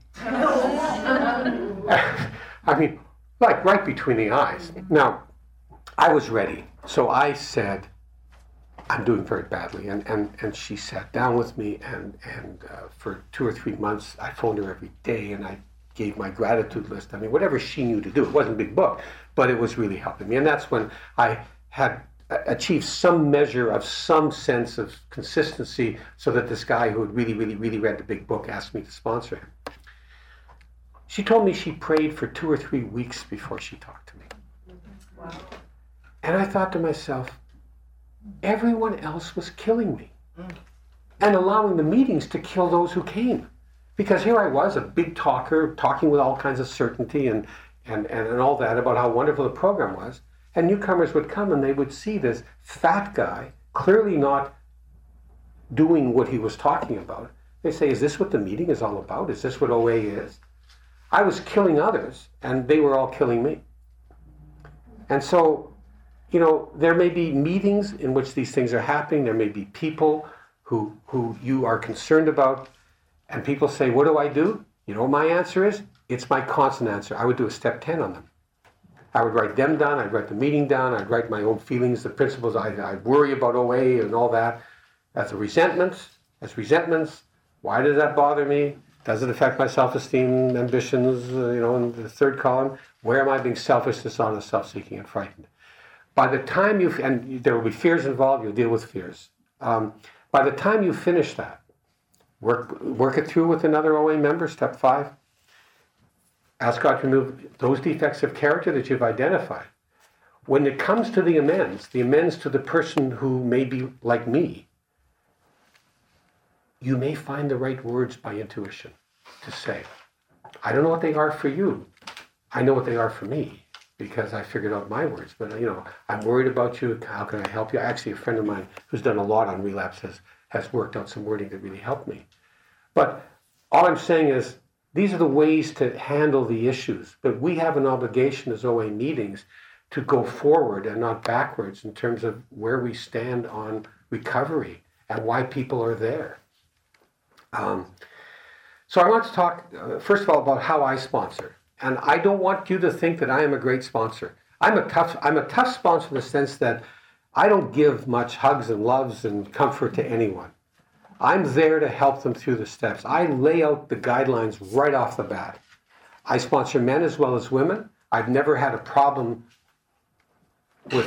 I mean, like right between the eyes. Now, I was ready. So I said, "I'm doing very badly." And, and, and she sat down with me, and, and uh, for two or three months, I phoned her every day, and I gave my gratitude list. I mean, whatever she knew to do. It wasn't a big book, but it was really helping me. And that's when I had achieved some measure of some sense of consistency, so that this guy who had really, really, really read the big book asked me to sponsor him. She told me she prayed for two or three weeks before she talked to me. Wow. And I thought to myself, everyone else was killing me and allowing the meetings to kill those who came. Because here I was, a big talker, talking with all kinds of certainty and, and, and, and all that about how wonderful the program was. And newcomers would come and they would see this fat guy, clearly not doing what he was talking about. They say, "Is this what the meeting is all about? Is this what O A is?" I was killing others, and they were all killing me. And so, you know, there may be meetings in which these things are happening. There may be people who, who you are concerned about, and people say, "What do I do?" You know what my answer is? It's my constant answer. I would do a step ten on them. I would write them down, I'd write the meeting down, I'd write my own feelings, the principles, I'd, I'd worry about O A and all that. That's a resentment, that's resentments. Why does that bother me? Does it affect my self-esteem, ambitions, uh, you know, in the third column? Where am I being selfish, dishonest, self-seeking, and frightened? By the time you, and there will be fears involved, you'll deal with fears. Um, by the time you finish that, work, work it through with another O A member, step five. Ask God to remove those defects of character that you've identified. When it comes to the amends, the amends to the person who may be like me, you may find the right words by intuition to say. I don't know what they are for you. I know what they are for me because I figured out my words. But, you know, I'm worried about you. How can I help you? Actually, a friend of mine who's done a lot on relapse has, has worked out some wording that really helped me. But all I'm saying is, these are the ways to handle the issues, but we have an obligation as O A meetings to go forward and not backwards in terms of where we stand on recovery and why people are there. Um, so I want to talk, uh, first of all, about how I sponsor. And I don't want you to think that I am a great sponsor. I'm a tough, I'm a tough sponsor in the sense that I don't give much hugs and loves and comfort to anyone. I'm there to help them through the steps. I lay out the guidelines right off the bat. I sponsor men as well as women. I've never had a problem with,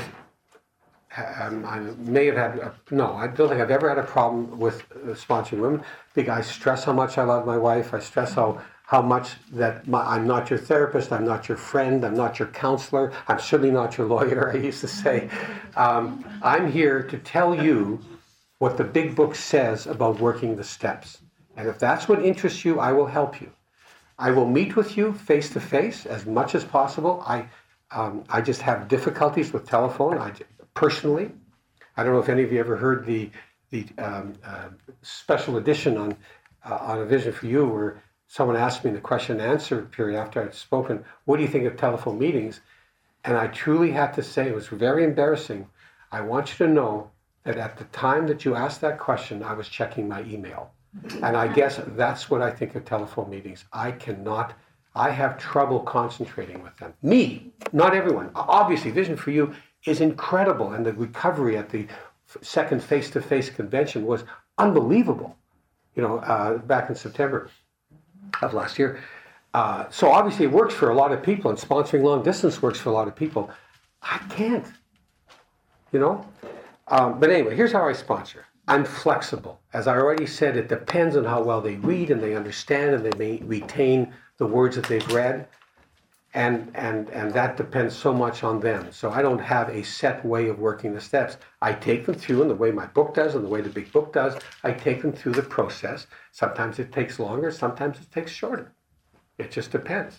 um, I may have had, a, no, I don't think I've ever had a problem with uh, sponsoring women, because I stress how much I love my wife. I stress how, how much that my, I'm not your therapist, I'm not your friend, I'm not your counselor, I'm certainly not your lawyer, I used to say. Um, I'm here to tell you what the big book says about working the steps. And if that's what interests you, I will help you. I will meet with you face to face as much as possible. I um, I just have difficulties with telephone. I personally, I don't know if any of you ever heard the the um, uh, special edition on uh, on A Vision for You, where someone asked me in the question and answer period after I'd spoken, "What do you think of telephone meetings?" And I truly had to say, it was very embarrassing. I want you to know that at the time that you asked that question, I was checking my email. And I guess that's what I think of telephone meetings. I cannot, I have trouble concentrating with them. Me, not everyone. Obviously, Vision for You is incredible, and the recovery at the second face-to-face convention was unbelievable, you know, uh, back in September of last year. Uh, so obviously it works for a lot of people, and sponsoring long distance works for a lot of people. I can't, you know? Um, but anyway, here's how I sponsor. I'm flexible. As I already said, it depends on how well they read and they understand and they may retain the words that they've read. And, and, and that depends so much on them. So I don't have a set way of working the steps. I take them through in the way my book does and the way the big book does. I take them through the process. Sometimes it takes longer, sometimes it takes shorter. It just depends.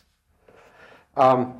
Um,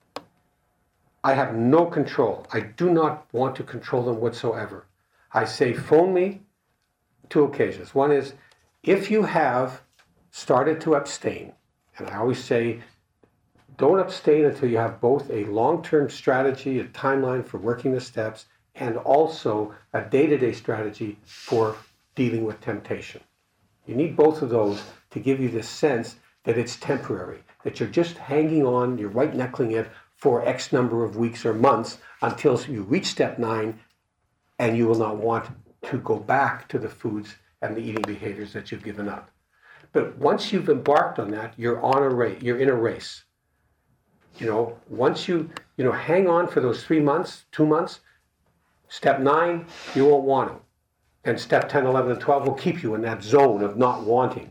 I have no control. I do not want to control them whatsoever. I say phone me two occasions. One is if you have started to abstain, and I always say don't abstain until you have both a long-term strategy, a timeline for working the steps, and also a day-to-day strategy for dealing with temptation. You need both of those to give you this sense that it's temporary, that you're just hanging on, you're white-knuckling it for X number of weeks or months until you reach step nine, and you will not want to go back to the foods and the eating behaviors that you've given up. But once you've embarked on that, you're on a race, you're in a race. You know, once you, you know, hang on for those three months, two months, step nine, you won't want to. And step ten, eleven, and twelve will keep you in that zone of not wanting.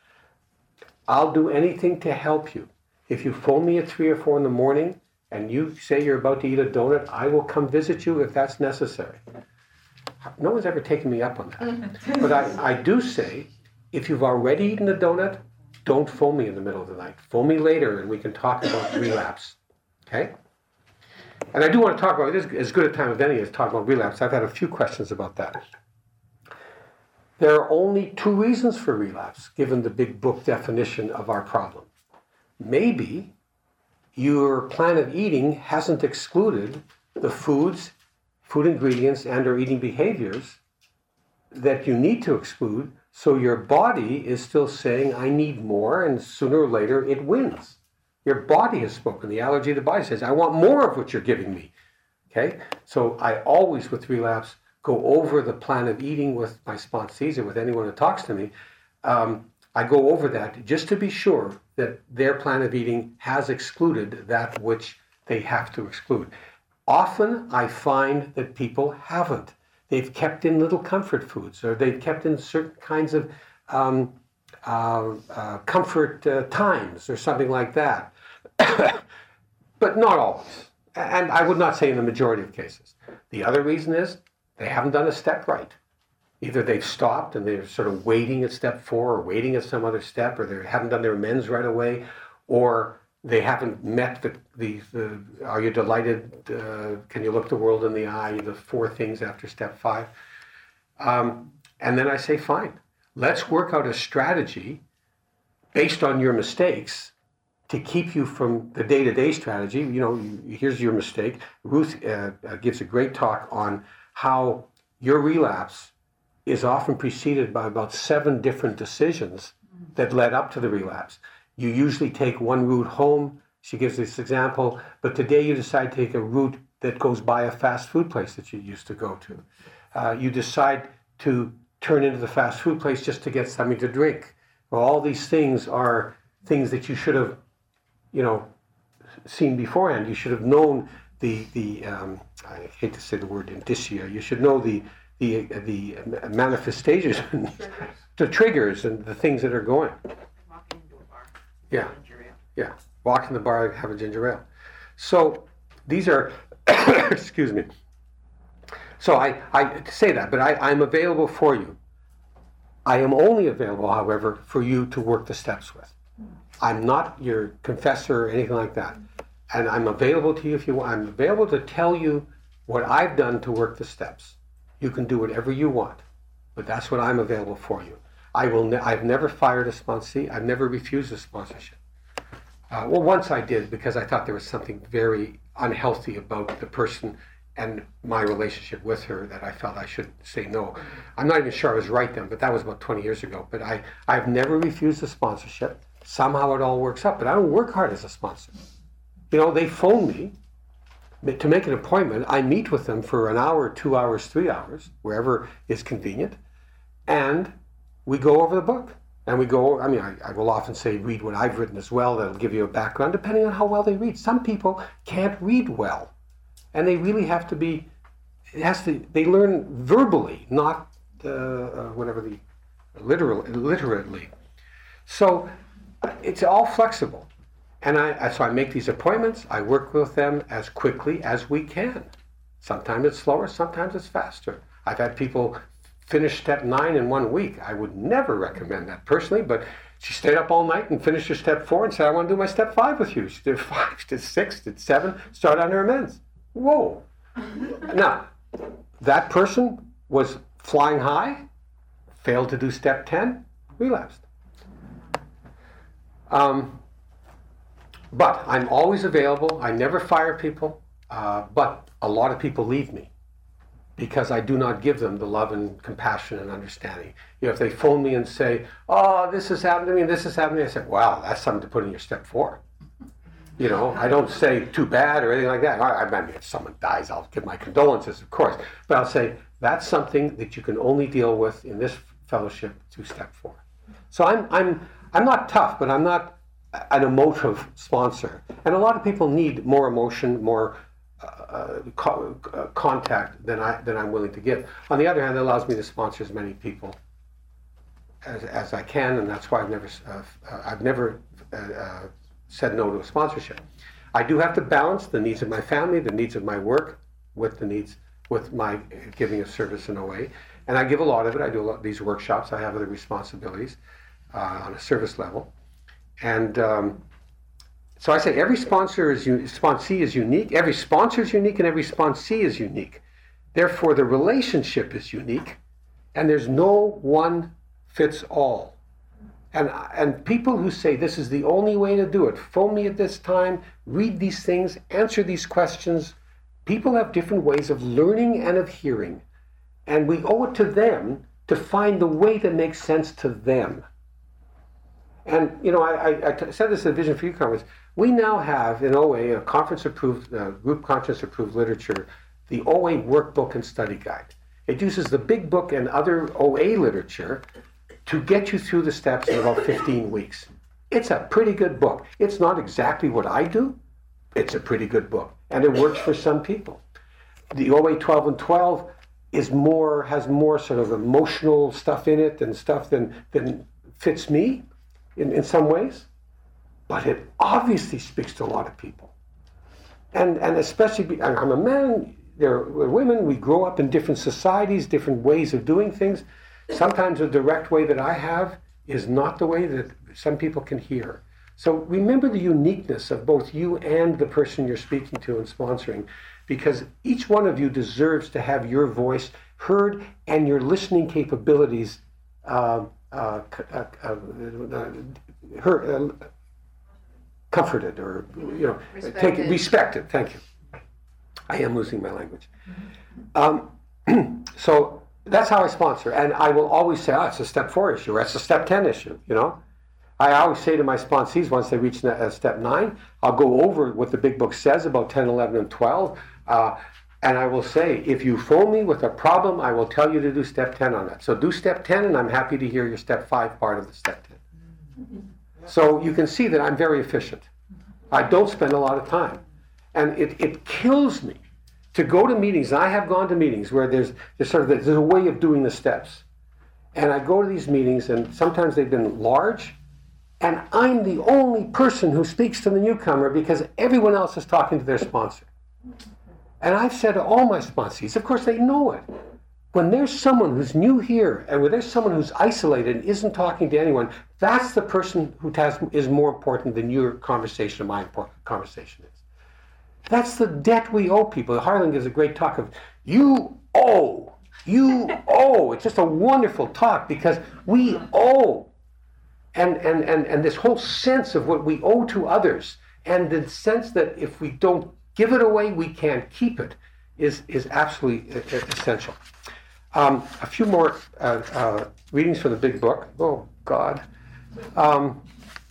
I'll do anything to help you. If you phone me at three or four in the morning and you say you're about to eat a donut, I will come visit you if that's necessary. No one's ever taken me up on that. But I, I do say, if you've already eaten a donut, don't phone me in the middle of the night. Phone me later and we can talk about relapse. Okay? And I do want to talk about, it is as good a time as any as talk about relapse. I've had a few questions about that. There are only two reasons for relapse, given the big book definition of our problem. Maybe your plan of eating hasn't excluded the foods, food ingredients, and or eating behaviors that you need to exclude, so your body is still saying, I need more, and sooner or later it wins. Your body has spoken. The allergy of the body says, I want more of what you're giving me. Okay? So I always, with relapse, go over the plan of eating with my sponsees or with anyone who talks to me. Um, I go over that just to be sure that their plan of eating has excluded that which they have to exclude. Often I find that people haven't. They've kept in little comfort foods, or they've kept in certain kinds of um, uh, uh, comfort uh, times or something like that. But not always. And I would not say in the majority of cases. The other reason is they haven't done a step right. Either they've stopped and they're sort of waiting at step four or waiting at some other step, or they haven't done their amends right away, or they haven't met the, the, the are you delighted, uh, can you look the world in the eye, the four things after step five. Um, and then I say, fine, let's work out a strategy based on your mistakes to keep you from the day-to-day strategy. You know, here's your mistake. Ruth uh, uh, gives a great talk on how your relapse is often preceded by about seven different decisions that led up to the relapse. You usually take one route home She gives this example, but today you decide to take a route that goes by a fast food place that you used to go to. Uh, you decide to turn into the fast food place just to get something to drink. Well, all these things are things that you should have, you know, seen beforehand. You should have known the, the um, I hate to say the word indicia, you should know the, the, the manifestations, the triggers and the things that are going. Walking into a bar. Yeah. Ginger ale. Yeah, walk in the bar and have a ginger ale. So these are, excuse me. So I, I say that, but I, I'm available for you. I am only available, however, for you to work the steps with. I'm not your confessor or anything like that. And I'm available to you if you want. I'm available to tell you what I've done to work the steps. You can do whatever you want, but that's what I'm available for you. I will. Ne- I've never fired a sponsee. I've never refused a sponsorship. Uh, well, once I did because I thought there was something very unhealthy about the person and my relationship with her that I felt I should say no. I'm not even sure I was right then, but that was about twenty years ago. But I, I've never refused a sponsorship. Somehow it all works out, but I don't work hard as a sponsor. You know, they phone me to make an appointment. I meet with them for an hour, two hours, three hours, wherever is convenient, and we go over the book. And we go, I mean, I, I will often say read what I've written as well. That'll give you a background, depending on how well they read. Some people can't read well, and they really have to be, it has to, they learn verbally, not uh, uh, whatever the, literal, literately. So it's all flexible. And I, so I make these appointments. I work with them as quickly as we can. Sometimes it's slower, sometimes it's faster. I've had people finish step nine in one week. I would never recommend that personally, but she stayed up all night and finished her step four and said, I want to do my step five with you. She did five, she did six, did seven, started on her amends. Whoa. Now, that person was flying high, failed to do step ten, relapsed. Um, but I'm always available. I never fire people, uh, but a lot of people leave me because I do not give them the love and compassion and understanding. You know, if they phone me and say, oh, this has happened to me and this has happened to me, I say, wow, that's something to put in your step four. You know, I don't say too bad or anything like that. I, I mean, if someone dies, I'll give my condolences, of course. But I'll say, that's something that you can only deal with in this fellowship through step four. So I'm, I'm, I'm not tough, but I'm not an emotive sponsor. And a lot of people need more emotion, more uh, co- uh, contact than, I, than I'm willing to give. On the other hand, it allows me to sponsor as many people as, as I can, and that's why I've never, uh, uh, I've never uh, uh, said no to a sponsorship. I do have to balance the needs of my family, the needs of my work, with the needs, with my giving of service in O A. And I give a lot of it. I do a lot of these workshops. I have other responsibilities uh, on a service level. And um, so I say every sponsor is sponsee is unique, every sponsor is unique, and every sponsee is unique. Therefore, the relationship is unique, and there's no one fits all. And and people who say this is the only way to do it, phone me at this time, read these things, answer these questions. People have different ways of learning and of hearing, and we owe it to them to find the way that makes sense to them. And, you know, I, I, I said this at the Vision for You conference. We now have in O A a conference-approved, uh, group conscience-approved literature, the O A workbook and study guide. It uses the big book and other O A literature to get you through the steps in about fifteen weeks. It's a pretty good book. It's not exactly what I do. It's a pretty good book. And it works for some people. The O A twelve and twelve is more, has more sort of emotional stuff in it and stuff than, than fits me. In, in some ways, but it obviously speaks to a lot of people. And and especially, be, I'm a man, there are women, we grow up in different societies, different ways of doing things. Sometimes the direct way that I have is not the way that some people can hear. So remember the uniqueness of both you and the person you're speaking to and sponsoring, because each one of you deserves to have your voice heard and your listening capabilities uh, Uh, uh, uh, her uh, comforted or you know Respected. take respected. Thank you. I am losing my language. Um, so that's how I sponsor, and I will always say, "Oh, it's a step four issue, or it's a step ten issue." You know, I always say to my sponsees, once they reach uh, step nine, I'll go over what the big book says about ten, eleven, and twelve. Uh, and I will say, if you phone me with a problem, I will tell you to do step ten on that. So do step ten, and I'm happy to hear your step five part of the step ten. So you can see that I'm very efficient. I don't spend a lot of time. And it, it kills me to go to meetings. And I have gone to meetings where there's, there's sort of there's a way of doing the steps. And I go to these meetings, and sometimes they've been large, and I'm the only person who speaks to the newcomer because everyone else is talking to their sponsor. And I've said to all my sponsees, of course they know it, when there's someone who's new here and when there's someone who's isolated and isn't talking to anyone, that's the person who has, is more important than your conversation or my conversation is. That's the debt we owe people. Harlan gives a great talk of, you owe, you owe. It's just a wonderful talk because we owe. And, and, and, and this whole sense of what we owe to others and the sense that if we don't give it away, we can't keep it is, is absolutely essential. Um, a few more uh, uh, readings from the big book. Oh, God. Um,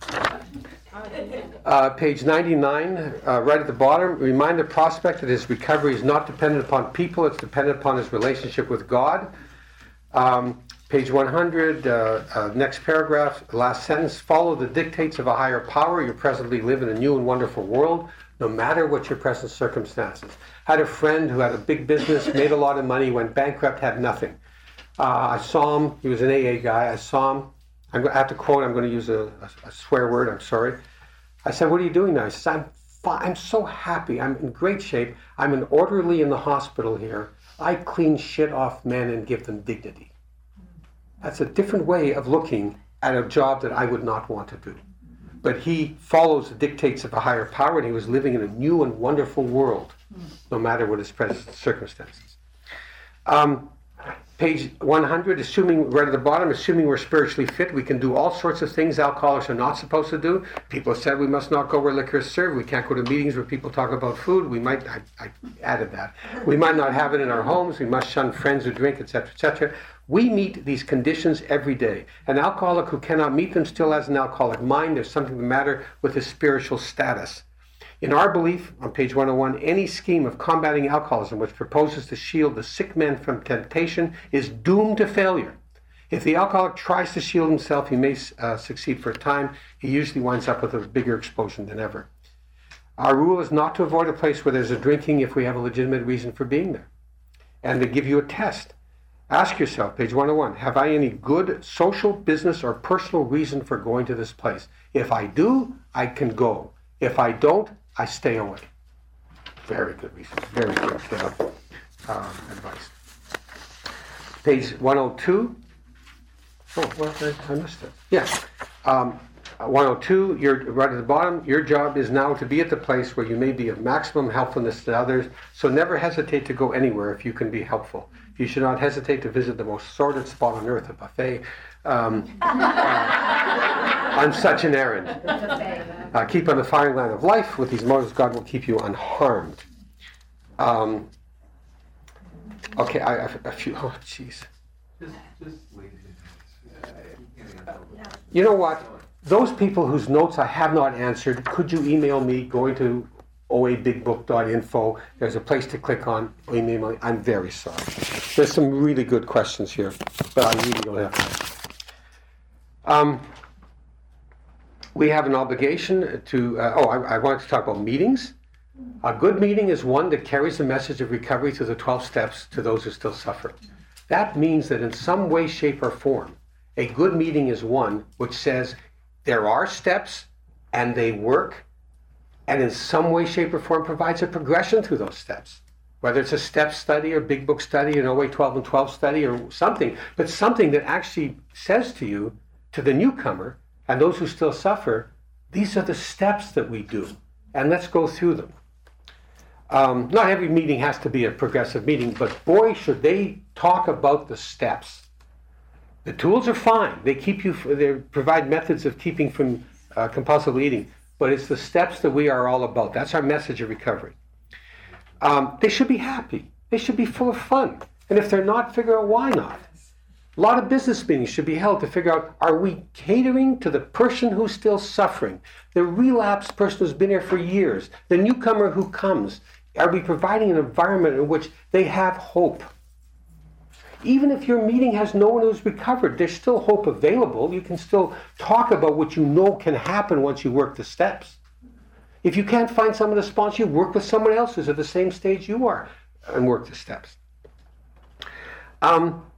uh, page ninety-nine, uh, right at the bottom, remind the prospect that his recovery is not dependent upon people, it's dependent upon his relationship with God. Um, page one hundred, uh, uh, next paragraph, last sentence, follow the dictates of a higher power. You presently live in a new and wonderful world, no matter what your present circumstances. I had a friend who had a big business, made a lot of money, went bankrupt, had nothing. Uh, I saw him, he was an A A guy, I saw him, I'm going to have to quote, I'm going to use a, a, a swear word, I'm sorry. I said, what are you doing now? He says, I'm, fi- I'm so happy, I'm in great shape, I'm an orderly in the hospital here, I clean shit off men and give them dignity. That's a different way of looking at a job that I would not want to do. But he follows the dictates of a higher power, and he was living in a new and wonderful world, no matter what his present circumstances. Um, page one hundred, assuming, right at the bottom, assuming we're spiritually fit, we can do all sorts of things alcoholics are not supposed to do. People said we must not go where liquor is served. We can't go to meetings where people talk about food. We might, I, I added that. We might not have it in our homes. We must shun friends who drink, et cetera, et cetera. We meet these conditions every day. An alcoholic who cannot meet them still has an alcoholic mind. There's something the matter with his spiritual status. In our belief, on page one oh one, any scheme of combating alcoholism which proposes to shield the sick man from temptation is doomed to failure. If the alcoholic tries to shield himself, he may uh, succeed for a time. He usually winds up with a bigger explosion than ever. Our rule is not to avoid a place where there's a drinking if we have a legitimate reason for being there. And they give you a test. Ask yourself, page one oh one, have I any good social, business, or personal reason for going to this place? If I do, I can go. If I don't, I stay away. Very good reason. Very good uh, um, advice. Page one oh two. Oh, well, I, I missed it. Yeah. Um, one oh two, you're right at the bottom. Your job is now to be at the place where you may be of maximum helpfulness to others. So never hesitate to go anywhere if you can be helpful. You should not hesitate to visit the most sordid spot on earth, a buffet, um, uh, on such an errand. Uh, keep on the firing line of life. With these motives, God will keep you unharmed. Um, okay, I, I, a few, oh, jeez. You know what? Those people whose notes I have not answered, could you email me going to o a big book dot info? There's a place to click on. Email me. I'm very sorry. There's some really good questions here, but I really don't have time. Um, we have an obligation to, uh, oh, I, I wanted to talk about meetings. A good meeting is one that carries the message of recovery through the twelve steps to those who still suffer. That means that in some way, shape, or form, a good meeting is one which says there are steps and they work, and in some way, shape, or form provides a progression through those steps. Whether it's a step study or big book study, an O A twelve and twelve study or something, but something that actually says to you, to the newcomer, and those who still suffer, these are the steps that we do, and let's go through them. Um, not every meeting has to be a progressive meeting, but boy, should they talk about the steps. The tools are fine. They keep you. They provide methods of keeping from uh, compulsive eating, but it's the steps that we are all about. That's our message of recovery. Um, they should be happy. They should be full of fun. And if they're not, figure out why not. A lot of business meetings should be held to figure out, are we catering to the person who's still suffering, the relapsed person who's been here for years, the newcomer who comes? Are we providing an environment in which they have hope? Even if your meeting has no one who's recovered, there's still hope available. You can still talk about what you know can happen once you work the steps. If you can't find someone to sponsor you, work with someone else who's at the same stage you are and work the steps. Um,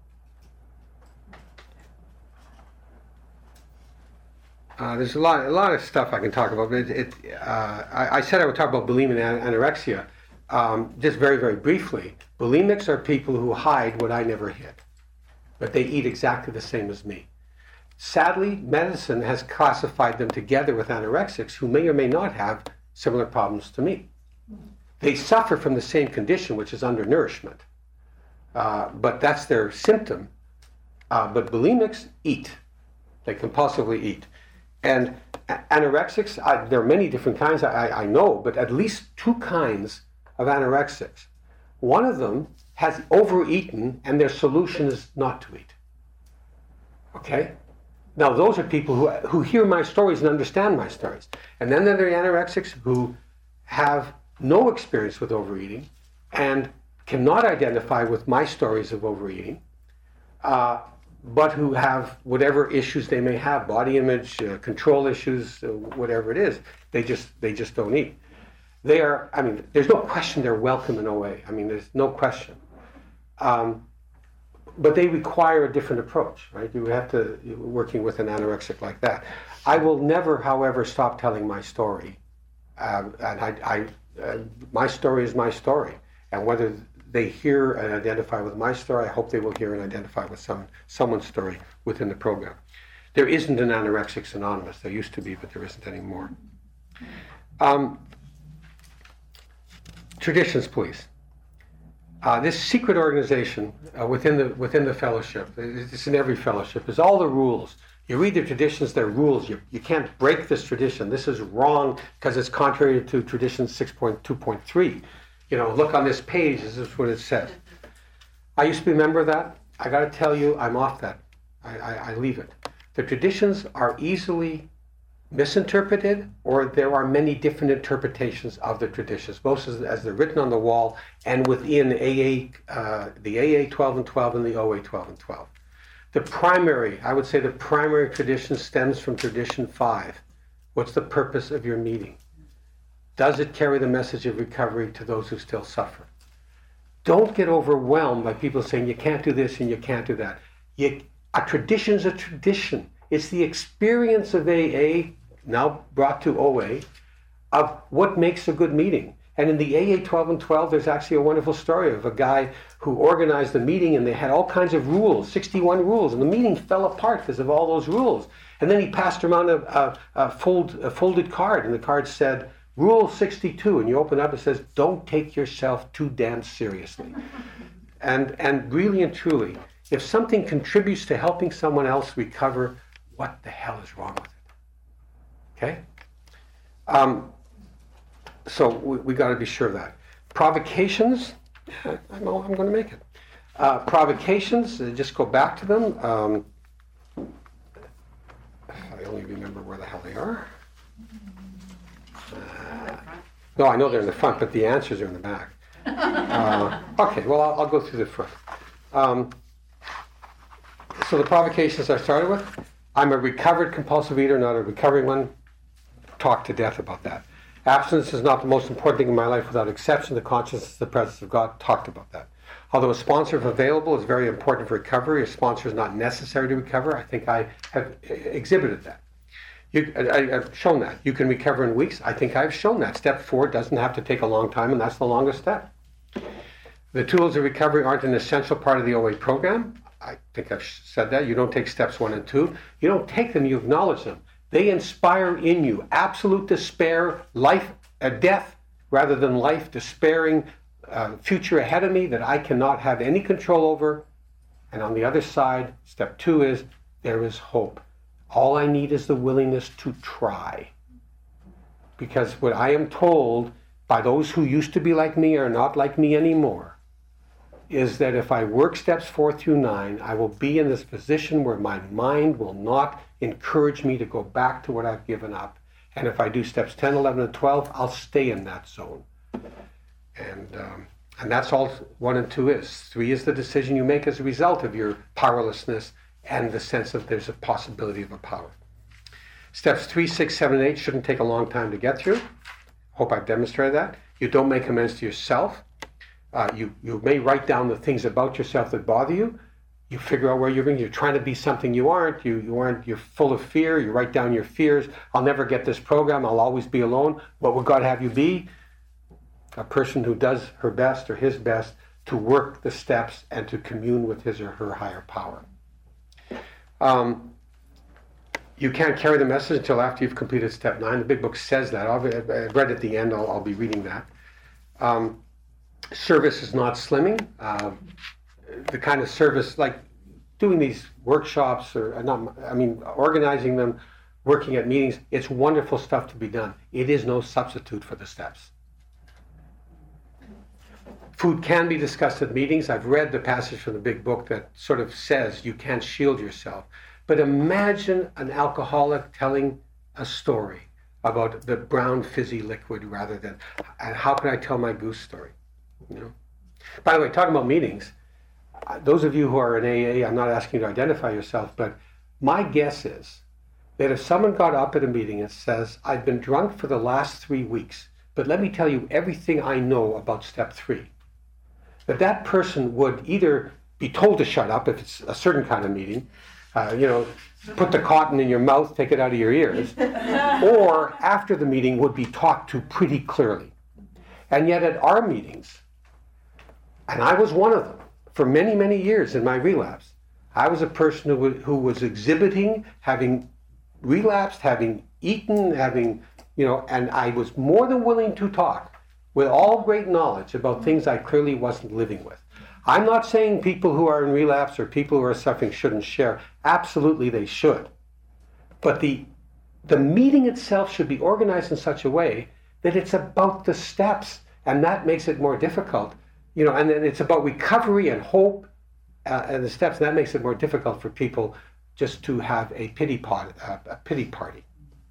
uh, there's a lot, a lot of stuff I can talk about. It, it, uh, I, I said I would talk about bulimia and anorexia. Um, just very, very briefly, bulimics are people who hide what I never hid, but they eat exactly the same as me. Sadly, medicine has classified them together with anorexics who may or may not have similar problems to me. They suffer from the same condition, which is undernourishment, uh, but that's their symptom. Uh, but bulimics eat. They compulsively eat. And anorexics, I, there are many different kinds, I, I know, but at least two kinds of anorexics. One of them has overeaten and their solution is not to eat. Okay? Now those are people who, who hear my stories and understand my stories. And then there are the anorexics who have no experience with overeating and cannot identify with my stories of overeating, uh, but who have whatever issues they may have, body image, uh, control issues, uh, whatever it is, they just, they just don't eat. They are, I mean, there's no question they're welcome in O A. I mean, there's no question. Um, but they require a different approach, right? You have to, working with an anorexic like that. I will never, however, stop telling my story. Uh, and I, I, uh, my story is my story. And whether they hear and identify with my story, I hope they will hear and identify with some someone's story within the program. There isn't an Anorexics Anonymous. There used to be, but there isn't anymore. Um, Traditions, please. Uh, this secret organization uh, within the within the fellowship, it's in every fellowship, is all the rules. You read the traditions, they're rules. You, you can't break this tradition. This is wrong because it's contrary to tradition six point two point three. You know, look on this page, this is what it says. I used to be a member of that. I got to tell you, I'm off that. I, I, I leave it. The traditions are easily misinterpreted, or there are many different interpretations of the traditions, both as, as they're written on the wall and within A A, uh, the A A twelve and twelve and the O A twelve and twelve. The primary, I would say the primary tradition stems from tradition five. What's the purpose of your meeting? Does it carry the message of recovery to those who still suffer? Don't get overwhelmed by people saying you can't do this and you can't do that. You, a tradition's a tradition. It's the experience of A A, now brought to O A, of what makes a good meeting. And in the A A twelve and twelve, there's actually a wonderful story of a guy who organized the meeting, and they had all kinds of rules, sixty-one rules, and the meeting fell apart because of all those rules. And then he passed around a, a, a, fold, a folded card, and the card said, Rule sixty-two, and you open up, it says, don't take yourself too damn seriously. And, and really and truly, if something contributes to helping someone else recover, what the hell is wrong with it? Okay? Um, so we, we got to be sure of that. Provocations, I, I know I'm going to make it. Uh, provocations, uh, just go back to them. Um, I only remember where the hell they are. Uh, no, I know they're in the front, but the answers are in the back. Uh, okay, well, I'll, I'll go through the front. Um, so the provocations I started with, I'm a recovered compulsive eater, not a recovering one. Talk to death about that. Abstinence is not the most important thing in my life without exception. The consciousness, the presence of God, talked about that. Although a sponsor, if available, is very important for recovery, a sponsor is not necessary to recover. I think I have exhibited that. You, I, I've shown that. You can recover in weeks. I think I've shown that. Step four doesn't have to take a long time, and that's the longest step. The tools of recovery aren't an essential part of the O A program. I think I've said that. You don't take steps one and two. You don't take them, you acknowledge them. They inspire in you absolute despair, life, uh, death, rather than life, despairing, uh, future ahead of me that I cannot have any control over. And on the other side, step two is, there is hope. All I need is the willingness to try. Because what I am told by those who used to be like me are not like me anymore is that if I work steps four through nine, I will be in this position where my mind will not encourage me to go back to what I've given up. And if I do steps ten, eleven, and twelve, I'll stay in that zone. And um, and that's all one and two is. Three is the decision you make as a result of your powerlessness and the sense of there's a possibility of a power. Steps three, six, seven, and eight shouldn't take a long time to get through. Hope I've demonstrated that. You don't make amends to yourself. Uh, you, you may write down the things about yourself that bother you. You figure out where you're going. You're trying to be something you aren't. You, you aren't. You're full of fear. You write down your fears. I'll never get this program. I'll always be alone. What would God have you be? A person who does her best or his best to work the steps and to commune with his or her higher power. Um, you can't carry the message until after you've completed step nine. The big book says that. I've read at the end. I'll, I'll be reading that. Um, service is not slimming. Uh, the kind of service like doing these workshops or not, I mean, organizing them, working at meetings, it's wonderful stuff to be done. It is no substitute for the steps. Food can be discussed at meetings. I've read the passage from the big book that sort of says you can't shield yourself. But imagine an alcoholic telling a story about the brown fizzy liquid rather than, and how can I tell my goose story? You know. By the way, talking about meetings, those of you who are in A A, I'm not asking you to identify yourself, but my guess is that if someone got up at a meeting and says, I've been drunk for the last three weeks, but let me tell you everything I know about step three, that that person would either be told to shut up if it's a certain kind of meeting, uh, you know, put the cotton in your mouth, take it out of your ears, or after the meeting would be talked to pretty clearly. And yet at our meetings, and I was one of them for many, many years in my relapse, I was a person who was, who was exhibiting, having relapsed, having eaten, having, you know, and I was more than willing to talk with all great knowledge about things I clearly wasn't living with. I'm not saying people who are in relapse or people who are suffering shouldn't share. Absolutely they should. But the, the meeting itself should be organized in such a way that it's about the steps, and that makes it more difficult. You know, and then it's about recovery and hope uh, and the steps, and that makes it more difficult for people just to have a pity, pot, uh, a pity party.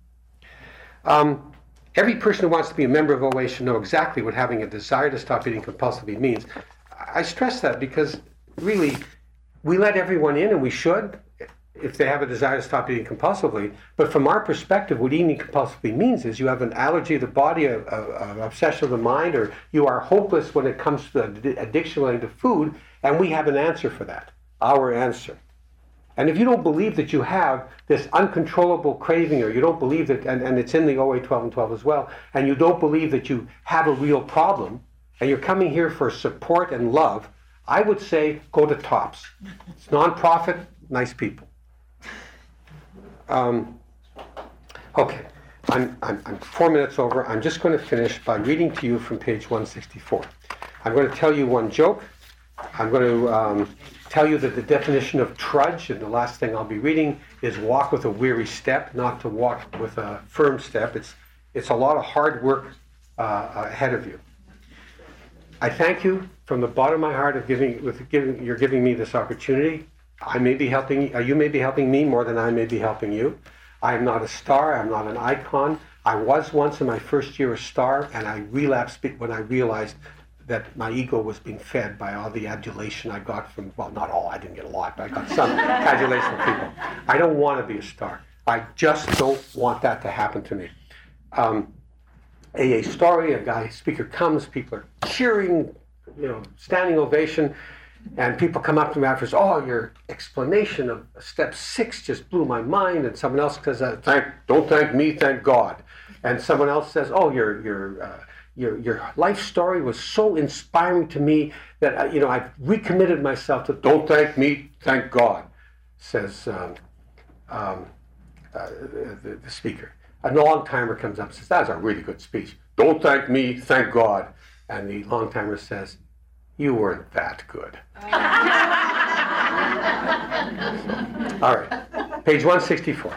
Um, every person who wants to be a member of O A should know exactly what having a desire to stop eating compulsively means. I stress that because really, we let everyone in, and we should, if they have a desire to stop eating compulsively. But from our perspective, what eating compulsively means is you have an allergy of the body, an obsession of the mind, or you are hopeless when it comes to addiction related to food, and we have an answer for that, our answer. And if you don't believe that you have this uncontrollable craving, or you don't believe that, and, and it's in the O A twelve and twelve as well, and you don't believe that you have a real problem, and you're coming here for support and love, I would say go to TOPS. It's non-profit, nice people. Um, okay, I'm, I'm, I'm four minutes over. I'm just going to finish by reading to you from page one sixty-four. I'm going to tell you one joke. I'm going to um, tell you that the definition of trudge, and the last thing I'll be reading, is walk with a weary step, not to walk with a firm step. It's, it's a lot of hard work uh, ahead of you. I thank you from the bottom of my heart of giving, with giving, you're giving me this opportunity. I may be helping, uh, you may be helping me more than I may be helping you. I am not a star, I'm not an icon. I was once in my first year a star, and I relapsed when I realized that my ego was being fed by all the adulation I got from, well, not all, I didn't get a lot, but I got some adulation from people. I don't want to be a star. I just don't want that to happen to me. Um, A A story, a guy, speaker comes, people are cheering, you know, standing ovation, and people come up to me afterwards, oh, your explanation of step six just blew my mind, and someone else says, uh, thank, don't thank me, thank God. And someone else says, oh, your your uh, your your life story was so inspiring to me that, uh, you know, I've recommitted myself to, don't thank me, thank God, says um, um, uh, the, the speaker. A long timer comes up and says, that was a really good speech. Don't thank me, thank God. And the long timer says, you weren't that good. All right, page one sixty-four.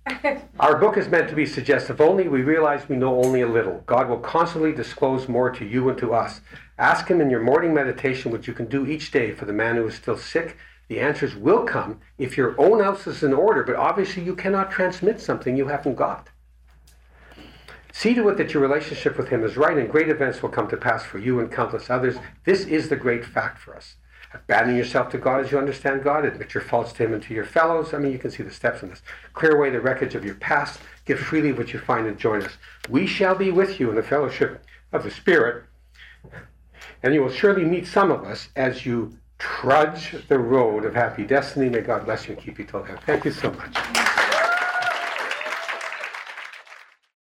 Our book is meant to be suggestive only. We realize we know only a little. God will constantly disclose more to you and to us. Ask him in your morning meditation, which you can do each day for the man who is still sick. The answers will come if your own house is in order, but obviously you cannot transmit something you haven't got. See to it that your relationship with him is right, and great events will come to pass for you and countless others. This is the great fact for us. Abandon yourself to God as you understand God. Admit your faults to him and to your fellows. I mean, you can see the steps in this. Clear away the wreckage of your past. Give freely what you find and join us. We shall be with you in the fellowship of the Spirit, and you will surely meet some of us as you trudge the road of happy destiny. May God bless you and keep you till then. Thank you so much.